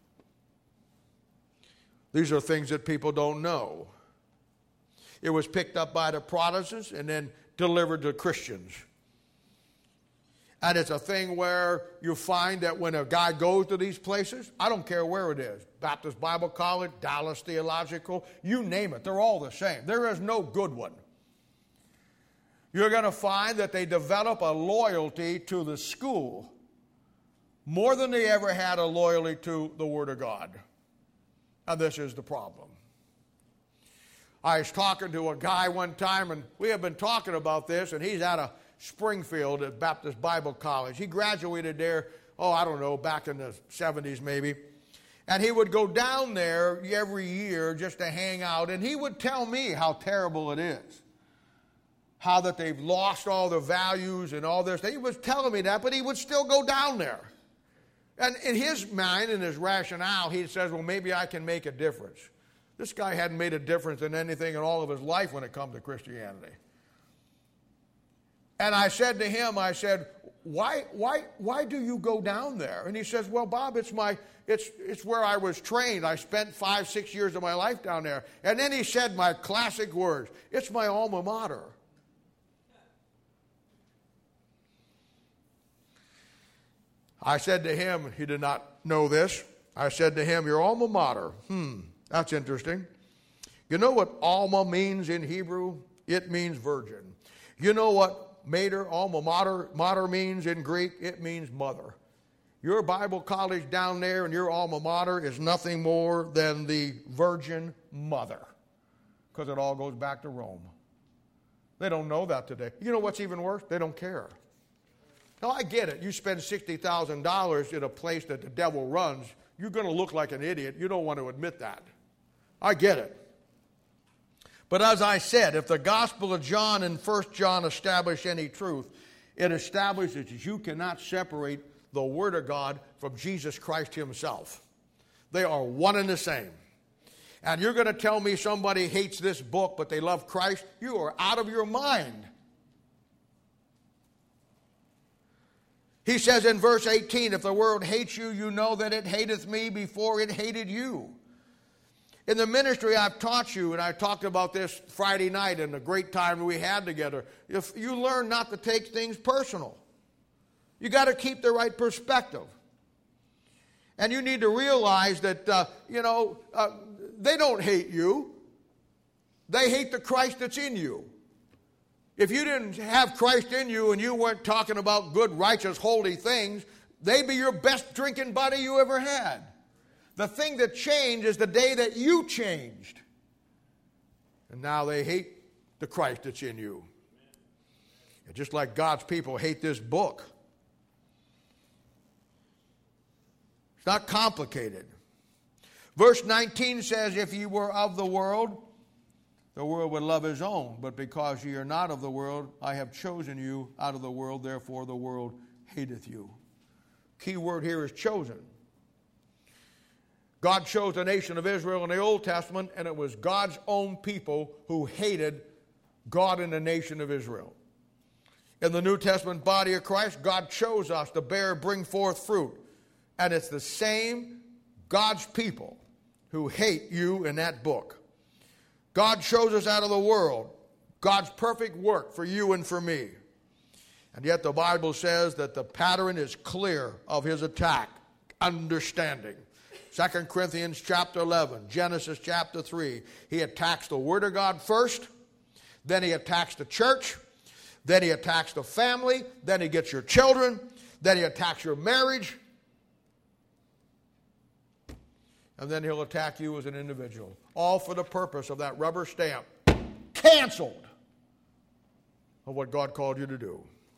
These are things that people don't know. It was picked up by the Protestants and then delivered to Christians. And it's a thing where you find that when a guy goes to these places, I don't care where it is, Baptist Bible College, Dallas Theological, you name it, they're all the same. There is no good one. You're going to find that they develop a loyalty to the school more than they ever had a loyalty to the Word of God. And this is the problem. I was talking to a guy one time, and we have been talking about this, and he's out of Springfield at Baptist Bible College. He graduated there, back in the 70s maybe. And he would go down there every year just to hang out, and he would tell me how terrible it is. How that they've lost all their values and all this. He was telling me that, but he would still go down there. And in his mind, in his rationale, he says, well, maybe I can make a difference. This guy hadn't made a difference in anything in all of his life when it comes to Christianity. And I said to him, why do you go down there? And he says, well, Bob, it's where I was trained. I spent 5-6 years of my life down there. And then he said my classic words, it's my alma mater. I said to him, he did not know this, I said to him, your alma mater, that's interesting. You know what alma means in Hebrew? It means virgin. You know what alma mater means in Greek? It means mother. Your Bible college down there and your alma mater is nothing more than the Virgin Mother, because it all goes back to Rome. They don't know that today. You know what's even worse? They don't care. Now, I get it. You spend $60,000 in a place that the devil runs, you're going to look like an idiot. You don't want to admit that. I get it. But as I said, if the Gospel of John and 1 John establish any truth, it establishes that you cannot separate the Word of God from Jesus Christ himself. They are one and the same. And you're going to tell me somebody hates this book but they love Christ? You are out of your mind. He says in verse 18, if the world hates you, you know that it hateth me before it hated you. In the ministry I've taught you, and I talked about this Friday night and the great time we had together, if you learn not to take things personal. You got to keep the right perspective. And you need to realize that, they don't hate you. They hate the Christ that's in you. If you didn't have Christ in you and you weren't talking about good, righteous, holy things, they'd be your best drinking buddy you ever had. The thing that changed is the day that you changed. And now they hate the Christ that's in you. And just like God's people hate this book. It's not complicated. Verse 19 says, if ye were of the world would love his own. But because ye are not of the world, I have chosen you out of the world. Therefore the world hateth you. Key word here is chosen. God chose the nation of Israel in the Old Testament, and it was God's own people who hated God and the nation of Israel. In the New Testament body of Christ, God chose us to bring forth fruit. And it's the same God's people who hate you in that book. God chose us out of the world, God's perfect work for you and for me. And yet the Bible says that the pattern is clear of his attack, understanding. 2 Corinthians chapter 11, Genesis chapter 3. He attacks the Word of God first, then he attacks the church, then he attacks the family, then he gets your children, then he attacks your marriage, and then he'll attack you as an individual. All for the purpose of that rubber stamp, canceled, of what God called you to do.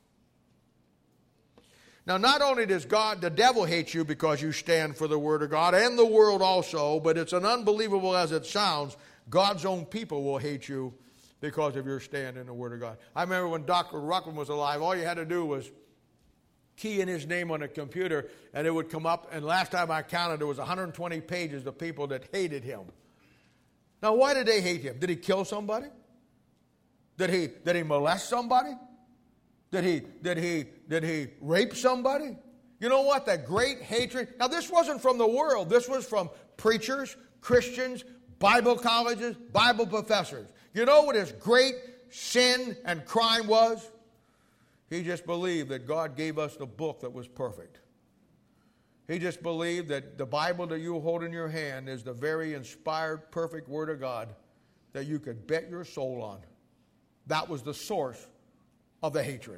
Now, not only does the devil hate you because you stand for the Word of God, and the world also, but it's an unbelievable as it sounds, God's own people will hate you because of your stand in the Word of God. I remember when Dr. Ruckman was alive, all you had to do was key in his name on a computer, and it would come up, and last time I counted, there was 120 pages of people that hated him. Now, why did they hate him? Did he kill somebody? Did he molest somebody? Did he rape somebody? You know what? That great hatred. Now, this wasn't from the world. This was from preachers, Christians, Bible colleges, Bible professors. You know what his great sin and crime was? He just believed that God gave us the book that was perfect. He just believed that the Bible that you hold in your hand is the very inspired, perfect Word of God that you could bet your soul on. That was the source of the hatred.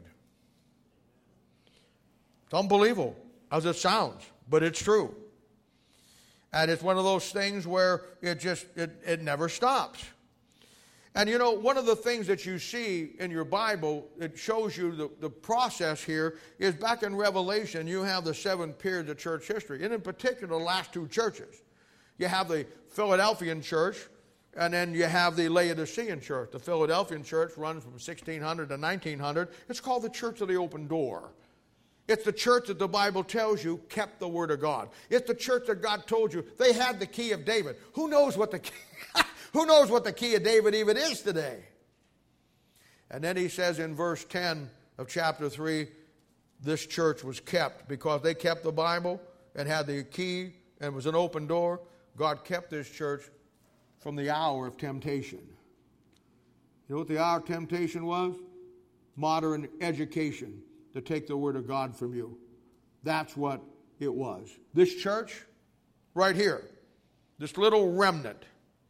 It's unbelievable as it sounds, but it's true. And it's one of those things where it never stops. And you know, one of the things that you see in your Bible, it shows you the process here, is back in Revelation, you have the 7 periods of church history. And in particular, the last 2 churches. You have the Philadelphian church, and then you have the Laodicean church. The Philadelphian church runs from 1600 to 1900. It's called the Church of the Open Door. It's the church that the Bible tells you kept the Word of God. It's the church that God told you they had the key of David. Who knows what the key of David even is today? And then he says in verse 10 of chapter 3, this church was kept because they kept the Bible and had the key and was an open door. God kept this church from the hour of temptation. You know what the hour of temptation was? Modern education to take the Word of God from you. That's what it was. This church, right here, this little remnant,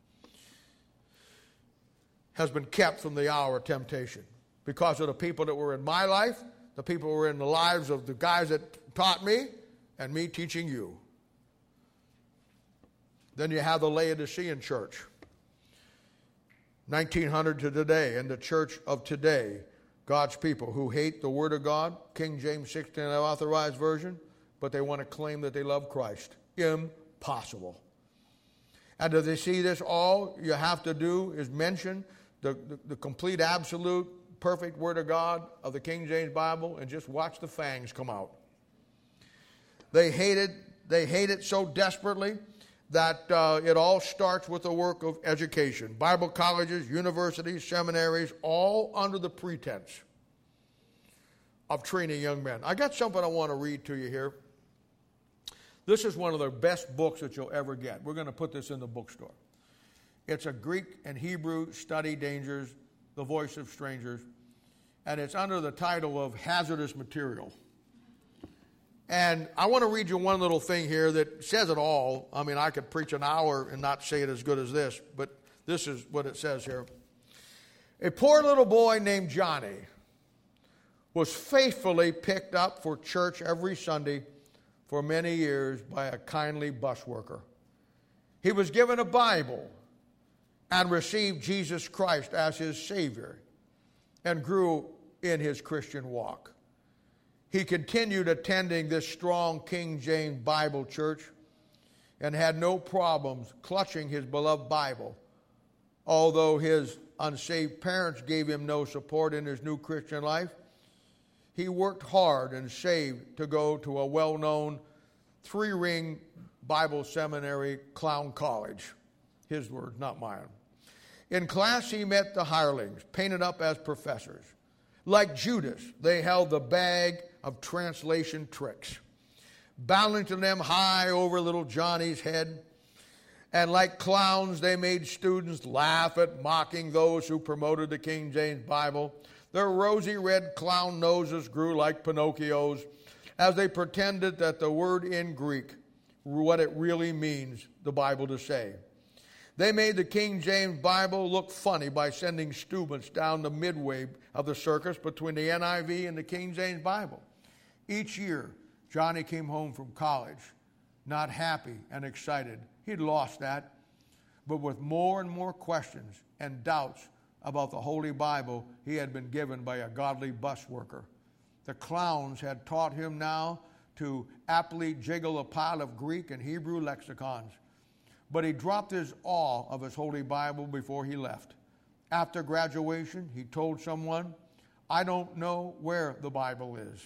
has been kept from the hour of temptation because of the people that were in my life, the people who were in the lives of the guys that taught me, and me teaching you. Then you have the Laodicean church, 1900 to today, and the church of today, God's people who hate the Word of God, King James 16 Authorized Version, but they want to claim that they love Christ. Impossible. And do they see this? All you have to do is mention the complete, absolute, perfect Word of God of the King James Bible and just watch the fangs come out. They hate it so desperately that it all starts with the work of education. Bible colleges, universities, seminaries, all under the pretense of training young men. I got something I want to read to you here. This is one of the best books that you'll ever get. We're going to put this in the bookstore. It's a Greek and Hebrew study dangers, the voice of strangers, and it's under the title of Hazardous Material. And I want to read you one little thing here that says it all. I mean, I could preach an hour and not say it as good as this, but this is what it says here. A poor little boy named Johnny was faithfully picked up for church every Sunday for many years by a kindly bus worker. He was given a Bible and received Jesus Christ as his Savior and grew in his Christian walk. He continued attending this strong King James Bible church and had no problems clutching his beloved Bible, although his unsaved parents gave him no support in his new Christian life. He worked hard and saved to go to a well-known 3-ring Bible seminary, Clown College. His words, not mine. In class, he met the hirelings, painted up as professors. Like Judas, they held the bag of translation tricks, balancing them high over little Johnny's head. And like clowns, they made students laugh at mocking those who promoted the King James Bible. Their rosy red clown noses grew like Pinocchio's as they pretended that the word in Greek, what it really means, the Bible to say. They made the King James Bible look funny by sending students down the midway of the circus between the NIV and the King James Bible. Each year, Johnny came home from college, not happy and excited. He'd lost that, but with more and more questions and doubts about the Holy Bible he had been given by a godly bus worker. The clowns had taught him now to aptly jiggle a pile of Greek and Hebrew lexicons. But he dropped his awe of his Holy Bible before he left. After graduation, he told someone, "I don't know where the Bible is."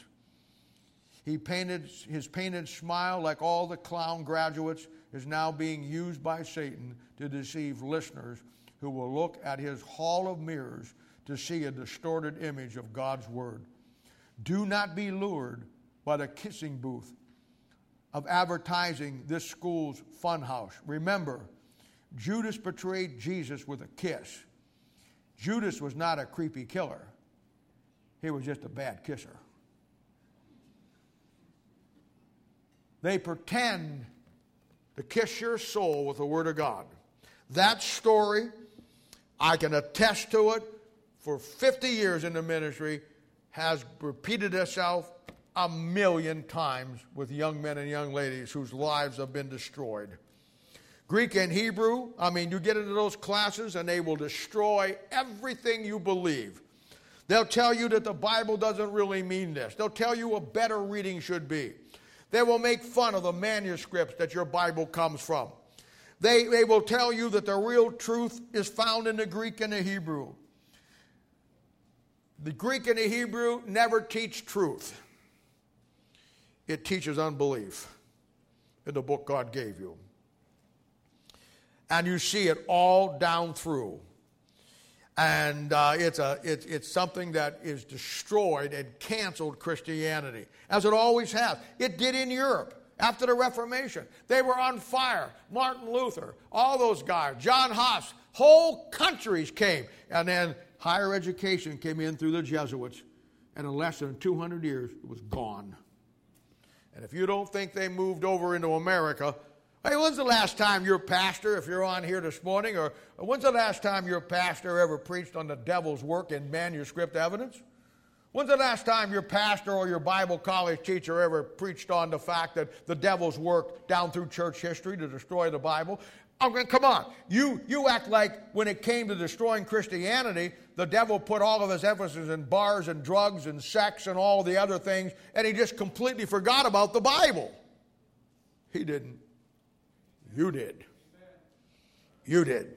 His painted smile, like all the clown graduates, is now being used by Satan to deceive listeners who will look at his hall of mirrors to see a distorted image of God's Word. Do not be lured by the kissing booth of advertising this school's funhouse. Remember, Judas betrayed Jesus with a kiss. Judas was not a creepy killer. He was just a bad kisser. They pretend to kiss your soul with the Word of God. That story, I can attest to it, for 50 years in the ministry, has repeated itself 1,000,000 times with young men and young ladies whose lives have been destroyed. Greek and Hebrew, you get into those classes and they will destroy everything you believe. They'll tell you that the Bible doesn't really mean this. They'll tell you a better reading should be. They will make fun of the manuscripts that your Bible comes from. They will tell you that the real truth is found in the Greek and the Hebrew. The Greek and the Hebrew never teach truth. It teaches unbelief in the book God gave you. And you see it all down through. And it's something that is destroyed and canceled Christianity, as it always has. It did in Europe after the Reformation. They were on fire. Martin Luther, all those guys, John Huss, whole countries came. And then higher education came in through the Jesuits. And in less than 200 years, it was gone. And if you don't think they moved over into America, hey, when's the last time your pastor, if you're on here this morning, or when's the last time your pastor ever preached on the devil's work in manuscript evidence? When's the last time your pastor or your Bible college teacher ever preached on the fact that the devil's worked down through church history to destroy the Bible? I mean, come on. You act like when it came to destroying Christianity, the devil put all of his emphasis in bars and drugs and sex and all the other things, and he just completely forgot about the Bible. He didn't. You did. You did.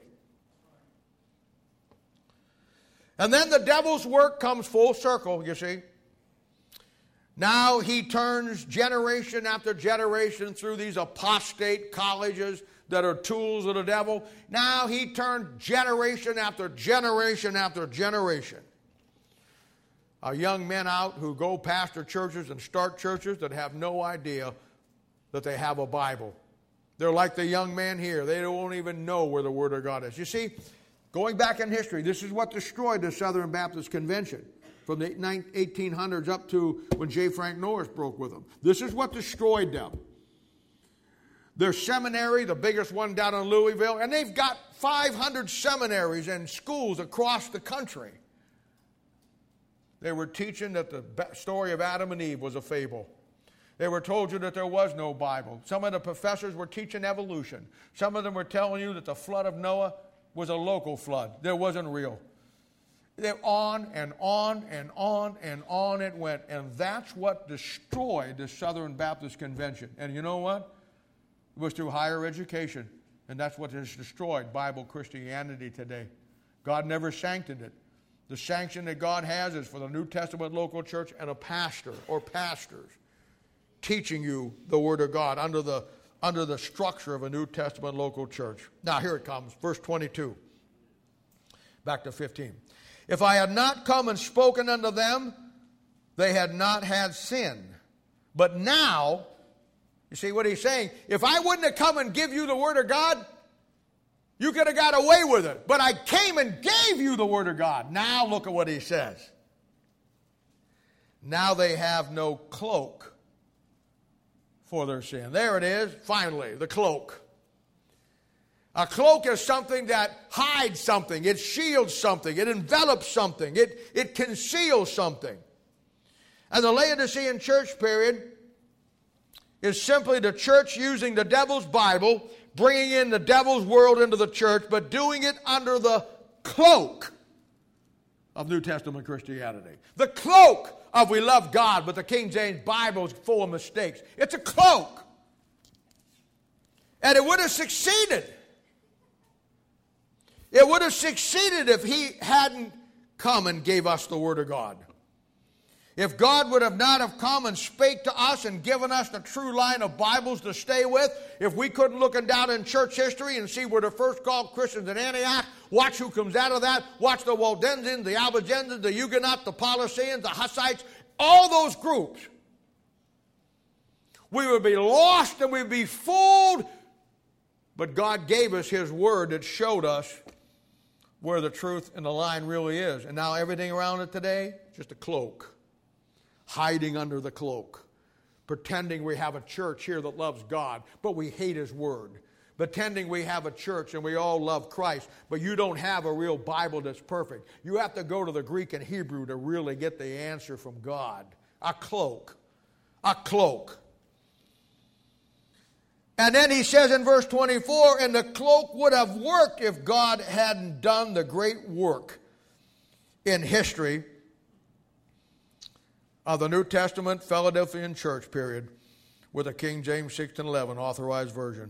And then the devil's work comes full circle, you see. Now he turns generation after generation through these apostate colleges that are tools of the devil. Now he turned generation after generation after generation. Young men out who go pastor churches and start churches that have no idea that they have a Bible. They're like the young man here. They don't even know where the Word of God is. You see, going back in history, this is what destroyed the Southern Baptist Convention from the 1800s up to when J. Frank Norris broke with them. This is what destroyed them. Their seminary, the biggest one down in Louisville, and they've got 500 seminaries and schools across the country. They were teaching that the story of Adam and Eve was a fable. They were told you that there was no Bible. Some of the professors were teaching evolution. Some of them were telling you that the flood of Noah was a local flood. There wasn't real. They're on and on and on and on it went. And that's what destroyed the Southern Baptist Convention. And you know what? It was through higher education. And that's what has destroyed Bible Christianity today. God never sanctioned it. The sanction that God has is for the New Testament local church and a pastor or pastors teaching you the Word of God under the structure of a New Testament local church. Now here it comes, verse 22. Back to 15. If I had not come and spoken unto them, they had not had sin. But now, you see what he's saying? If I wouldn't have come and give you the Word of God, you could have got away with it. But I came and gave you the Word of God. Now look at what he says. Now they have no cloak for their sin. There it is, finally, the cloak. A cloak is something that hides something. It shields something. It envelops something. It conceals something. And the Laodicean church period is simply the church using the devil's Bible, bringing in the devil's world into the church, but doing it under the cloak of New Testament Christianity. The cloak of we love God, but the King James Bible is full of mistakes. It's a cloak. And it would have succeeded. It would have succeeded if he hadn't come and gave us the Word of God. If God would have not have come and spake to us and given us the true line of Bibles to stay with, if we couldn't look down in church history and see where the first called Christians in Antioch, watch who comes out of that, watch the Waldensians, the Albigensians, the Huguenots, the Paulicians, the Hussites, all those groups, we would be lost and we'd be fooled. But God gave us His Word that showed us where the truth and the line really is. And now everything around it today, just a cloak. Hiding under the cloak. Pretending we have a church here that loves God, but we hate His Word. Pretending we have a church and we all love Christ, but you don't have a real Bible that's perfect. You have to go to the Greek and Hebrew to really get the answer from God. A cloak. A cloak. And then he says in verse 24, and the cloak would have worked if God hadn't done the great work in history of the New Testament Philadelphian church period with a King James 1611 authorized version.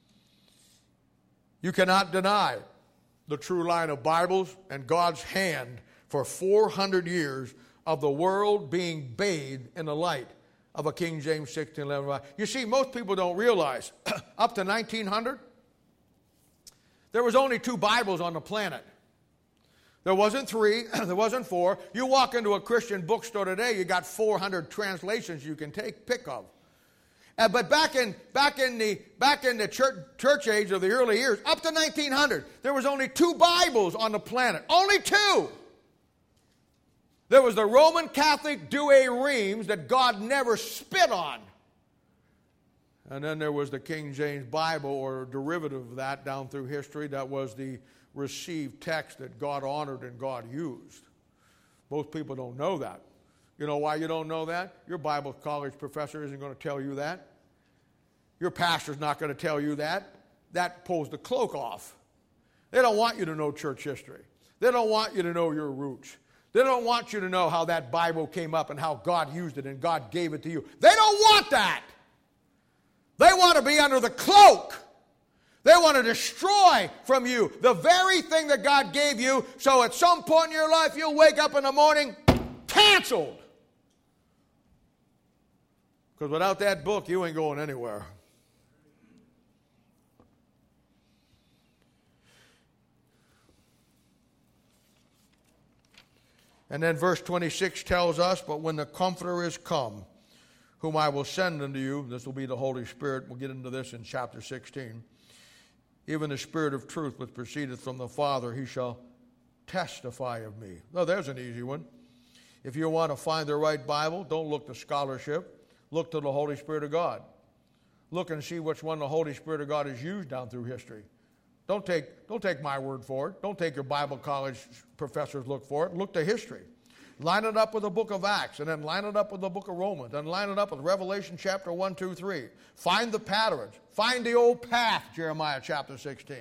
You cannot deny the true line of Bibles and God's hand for 400 years of the world being bathed in the light of a King James 1611. You see, most people don't realize, up to 1900, there was only 2 Bibles on the planet. There wasn't 3, there wasn't 4. You walk into a Christian bookstore today, you got 400 translations you can pick of. But back in the church age of the early years, up to 1900, there was only 2 Bibles on the planet. Only 2. There was the Roman Catholic Douay Rheims that God never spit on. And then there was the King James Bible, or a derivative of that down through history. That was the received text that God honored and God used. Most people don't know that. You know why you don't know that? Your Bible college professor isn't going to tell you that. Your pastor's not going to tell you that. That pulls the cloak off. They don't want you to know church history. They don't want you to know your roots. They don't want you to know how that Bible came up and how God used it and God gave it to you. They don't want that. They want to be under the cloak. They want to destroy from you the very thing that God gave you, so at some point in your life you'll wake up in the morning, canceled. Because without that book, you ain't going anywhere. And then verse 26 tells us, but when the Comforter is come, whom I will send unto you, this will be the Holy Spirit. We'll get into this in chapter 16. Even the Spirit of truth which proceedeth from the Father, he shall testify of me. Now, there's an easy one. If you want to find the right Bible, don't look to scholarship. Look to the Holy Spirit of God. Look and see which one the Holy Spirit of God has used down through history. Don't take my word for it. Don't take your Bible college professor's look for it. Look to history. Line it up with the book of Acts, and then line it up with the book of Romans, and line it up with Revelation chapter 1, 2, 3. Find the patterns. Find the old path, Jeremiah chapter 16.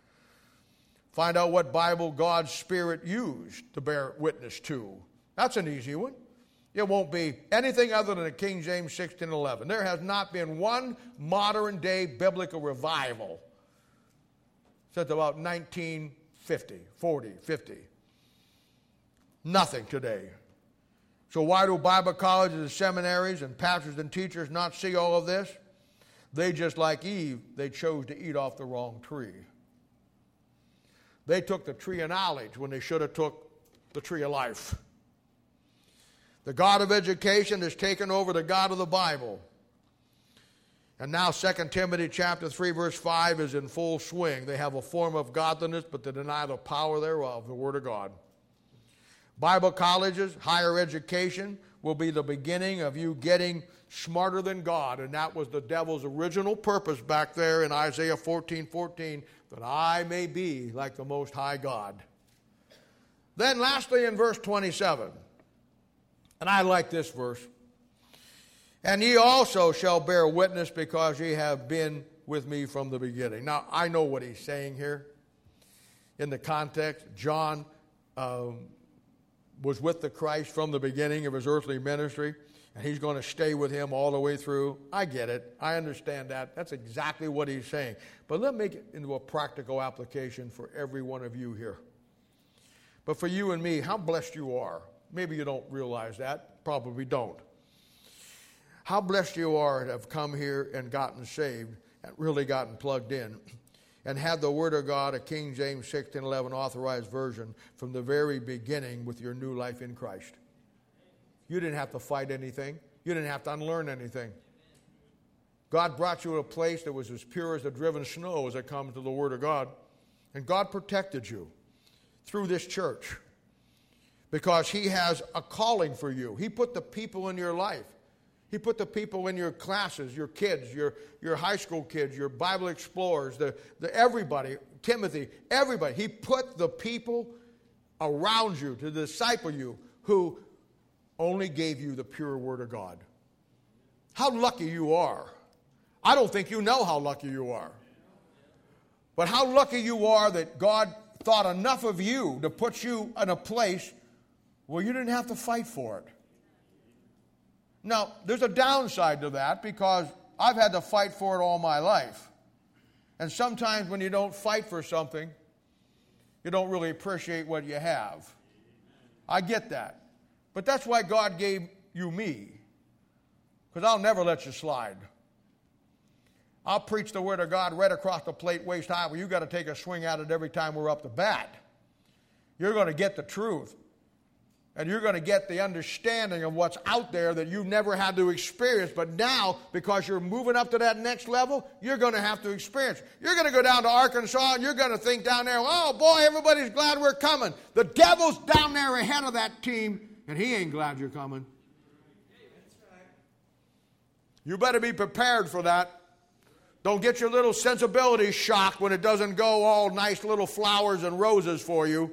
Find out what Bible God's Spirit used to bear witness to. That's an easy one. It won't be anything other than the King James 16:11. There has not been one modern day biblical revival since about 1950, 40, 50. Nothing today. So why do Bible colleges and seminaries and pastors and teachers not see all of this? They, just like Eve, they chose to eat off the wrong tree. They took the tree of knowledge when they should have took the tree of life. The God of education has taken over the God of the Bible. And now 2 Timothy chapter 3 verse 5 is in full swing. They have a form of godliness, but they deny the power thereof, the Word of God. Bible colleges, higher education will be the beginning of you getting smarter than God. And that was the devil's original purpose back there in Isaiah 14:14, that I may be like the Most High God. Then lastly in verse 27, and I like this verse, and ye also shall bear witness because ye have been with me from the beginning. Now, I know what he's saying here. In the context, John was with the Christ from the beginning of his earthly ministry, and he's going to stay with him all the way through. I get it. I understand that. That's exactly what he's saying. But let's make it into a practical application for every one of you here. But for you and me, how blessed you are. Maybe you don't realize that. Probably don't. How blessed you are to have come here and gotten saved and really gotten plugged in and had the Word of God, a King James 16:11 authorized version, from the very beginning with your new life in Christ. You didn't have to fight anything. You didn't have to unlearn anything. God brought you to a place that was as pure as the driven snow as it comes to the Word of God. And God protected you through this church because He has a calling for you. He put the people in your life. He put the people in your classes, your kids, your high school kids, your Bible explorers, the everybody, Timothy, everybody. He put the people around you to disciple you who only gave you the pure Word of God. How lucky you are. I don't think you know how lucky you are. But how lucky you are that God thought enough of you to put you in a place where you didn't have to fight for it. Now, there's a downside to that because I've had to fight for it all my life. And sometimes when you don't fight for something, you don't really appreciate what you have. I get that. But that's why God gave you me. Because I'll never let you slide. I'll preach the Word of God right across the plate waist high where you've got to take a swing at it every time we're up to bat. You're going to get the truth. And you're going to get the understanding of what's out there that you've never had to experience. But now, because you're moving up to that next level, you're going to have to experience. You're going to go down to Arkansas and you're going to think down there, oh boy, everybody's glad we're coming. The devil's down there ahead of that team and he ain't glad you're coming. You better be prepared for that. Don't get your little sensibilities shocked when it doesn't go all nice little flowers and roses for you.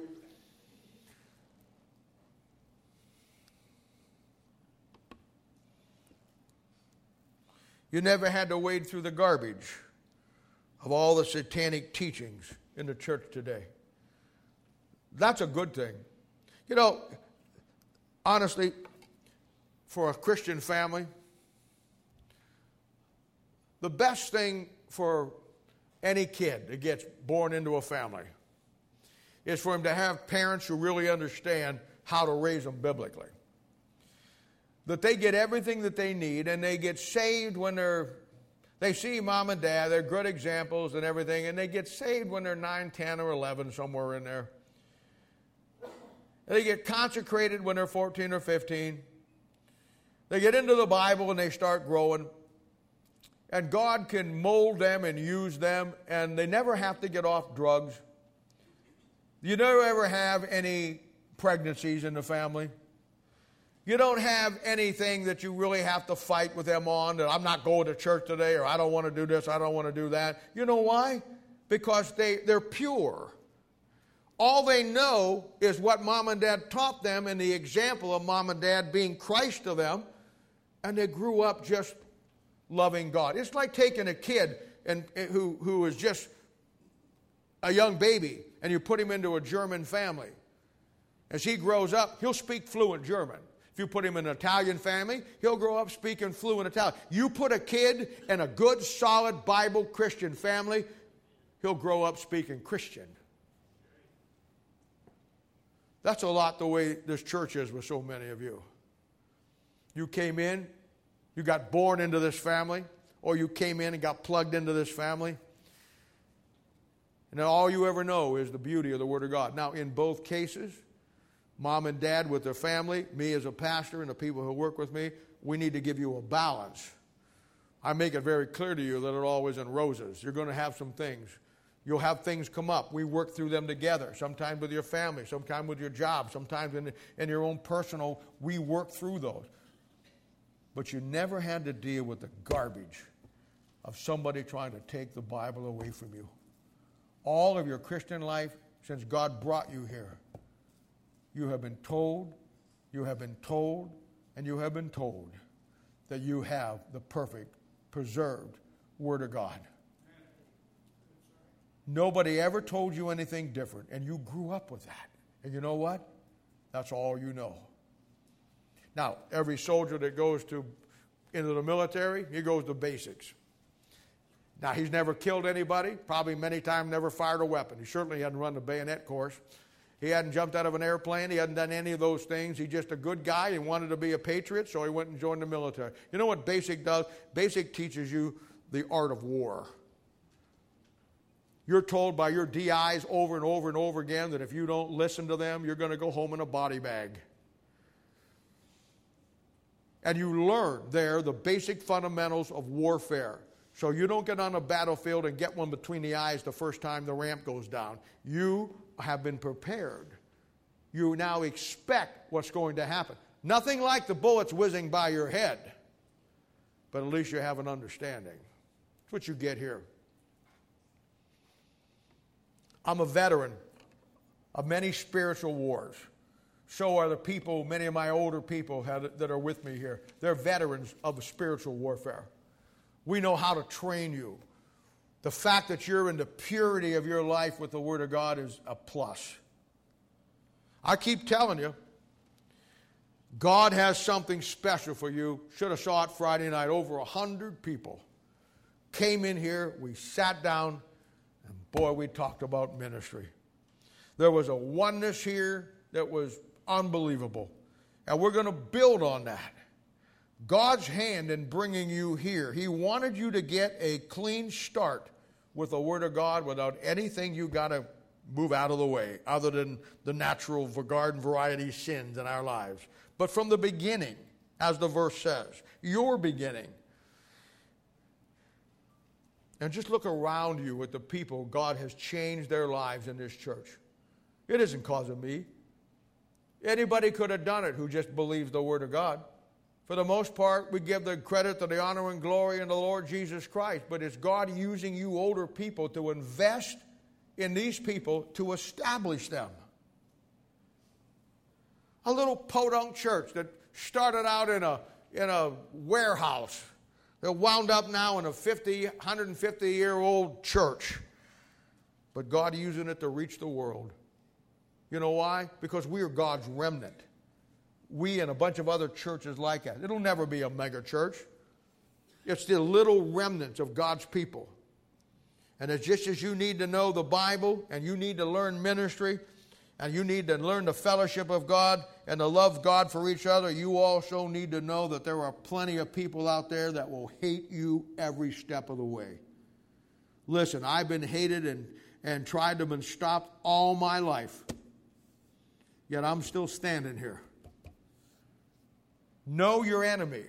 You never had to wade through the garbage of all the satanic teachings in the church today. That's a good thing. You know, honestly, for a Christian family, the best thing for any kid that gets born into a family is for him to have parents who really understand how to raise them biblically. That they get everything that they need, and they get saved when they see mom and dad, they're good examples and everything, and they get saved when they're 9, 10, or 11, somewhere in there. They get consecrated when they're 14 or 15. They get into the Bible and they start growing. And God can mold them and use them, and they never have to get off drugs. You never ever have any pregnancies in the family. You don't have anything that you really have to fight with them on, that I'm not going to church today, or I don't want to do this, I don't want to do that. You know why? Because they're pure. All they know is what mom and dad taught them and the example of mom and dad being Christ to them, and they grew up just loving God. It's like taking a kid who is just a young baby, and you put him into a German family. As he grows up, he'll speak fluent German. If you put him in an Italian family, he'll grow up speaking fluent Italian. You put a kid in a good, solid Bible Christian family, he'll grow up speaking Christian. That's a lot the way this church is with so many of you. You came in, you got born into this family, or you came in and got plugged into this family, and all you ever know is the beauty of the Word of God. Now, in both cases, mom and dad with their family, me as a pastor, and the people who work with me, we need to give you a balance. I make it very clear to you that it all isn't roses. You're going to have some things. You'll have things come up. We work through them together, sometimes with your family, sometimes with your job, sometimes in your own personal. We work through those. But you never had to deal with the garbage of somebody trying to take the Bible away from you. All of your Christian life, since God brought you here, you have been told, you have been told, and you have been told that you have the perfect, preserved Word of God. Nobody ever told you anything different, and you grew up with that. And you know what? That's all you know. Now, every soldier that goes into the military, he goes to basics. Now, he's never killed anybody, probably many times never fired a weapon. He certainly hadn't run the bayonet course. He hadn't jumped out of an airplane. He hadn't done any of those things. He's just a good guy. He wanted to be a patriot, so he went and joined the military. You know what basic does? Basic teaches you the art of war. You're told by your DIs over and over and over again that if you don't listen to them, you're going to go home in a body bag. And you learn there the basic fundamentals of warfare. So you don't get on a battlefield and get one between the eyes the first time the ramp goes down. You have been prepared. You now expect what's going to happen. Nothing like the bullets whizzing by your head, but at least you have an understanding. That's what you get here. I'm a veteran of many spiritual wars. So are the people, many of my older people that are with me here. They're veterans of spiritual warfare. We know how to train you. The fact that you're in the purity of your life with the Word of God is a plus. I keep telling you, God has something special for you. Should have saw it Friday night. Over 100 people came in here. We sat down, and boy, we talked about ministry. There was a oneness here that was unbelievable. And we're going to build on that. God's hand in bringing you here. He wanted you to get a clean start with the Word of God without anything you got to move out of the way other than the natural garden variety sins in our lives. But from the beginning, as the verse says, your beginning. And just look around you at the people God has changed their lives in this church. It isn't because of me. Anybody could have done it who just believes the Word of God. For the most part, we give the credit to the honor and glory in the Lord Jesus Christ. But it's God using you older people to invest in these people to establish them. A little podunk church that started out in a warehouse that wound up now in a 150-year-old church. But God using it to reach the world. You know why? Because we are God's remnant. We and a bunch of other churches like that. It'll never be a mega church. It's the little remnants of God's people. And it's just as you need to know the Bible, and you need to learn ministry, and you need to learn the fellowship of God and to love God for each other, you also need to know that there are plenty of people out there that will hate you every step of the way. Listen, I've been hated and tried to be stopped all my life. Yet I'm still standing here. Know your enemy.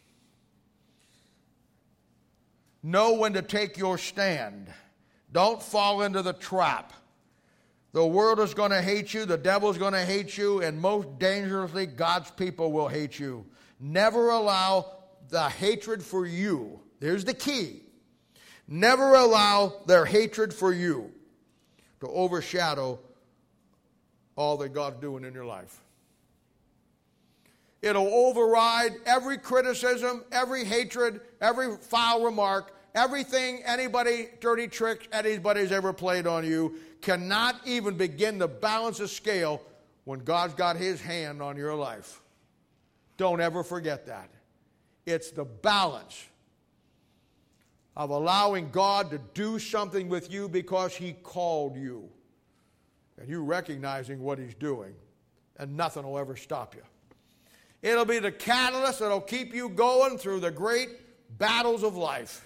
Know when to take your stand. Don't fall into the trap. The world is going to hate you, the devil is going to hate you, and most dangerously, God's people will hate you. Never allow the hatred for you. Here's the key. Never allow their hatred for you to overshadow all that God's doing in your life. It'll override every criticism, every hatred, every foul remark, everything, dirty tricks anybody's ever played on you cannot even begin to balance a scale when God's got his hand on your life. Don't ever forget that. It's the balance of allowing God to do something with you because he called you. And you recognizing what he's doing. And nothing will ever stop you. It'll be the catalyst that'll keep you going through the great battles of life.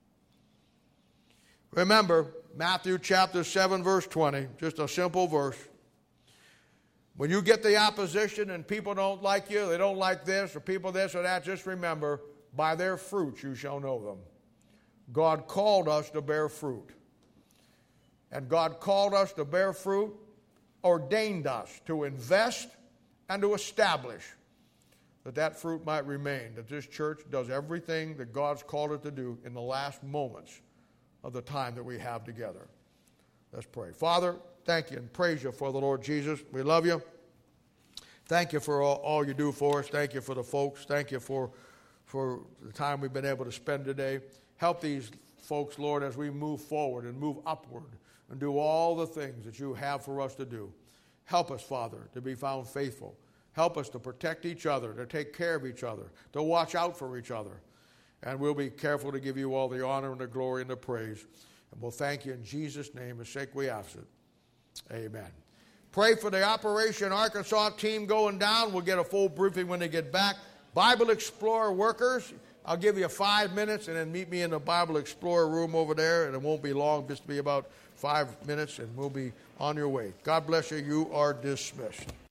Remember, Matthew chapter 7, verse 20, just a simple verse. When you get the opposition and people don't like you, they don't like this, or people this or that, just remember, by their fruits you shall know them. God called us to bear fruit. And God called us to bear fruit, ordained us to invest and to establish that fruit might remain, that this church does everything that God's called it to do in the last moments of the time that we have together. Let's pray. Father, thank you and praise you for the Lord Jesus. We love you. Thank you for all you do for us. Thank you for the folks. Thank you for the time we've been able to spend today. Help these folks, Lord, as we move forward and move upward and do all the things that you have for us to do. Help us, Father, to be found faithful. Help us to protect each other, to take care of each other, to watch out for each other. And we'll be careful to give you all the honor and the glory and the praise. And we'll thank you in Jesus' name. As sake we ask it. Amen. Pray for the Operation Arkansas team going down. We'll get a full briefing when they get back. Bible Explorer workers, I'll give you 5 minutes and then meet me in the Bible Explorer room over there. And it won't be long, just be about 5 minutes, and we'll be on your way. God bless you. You are dismissed.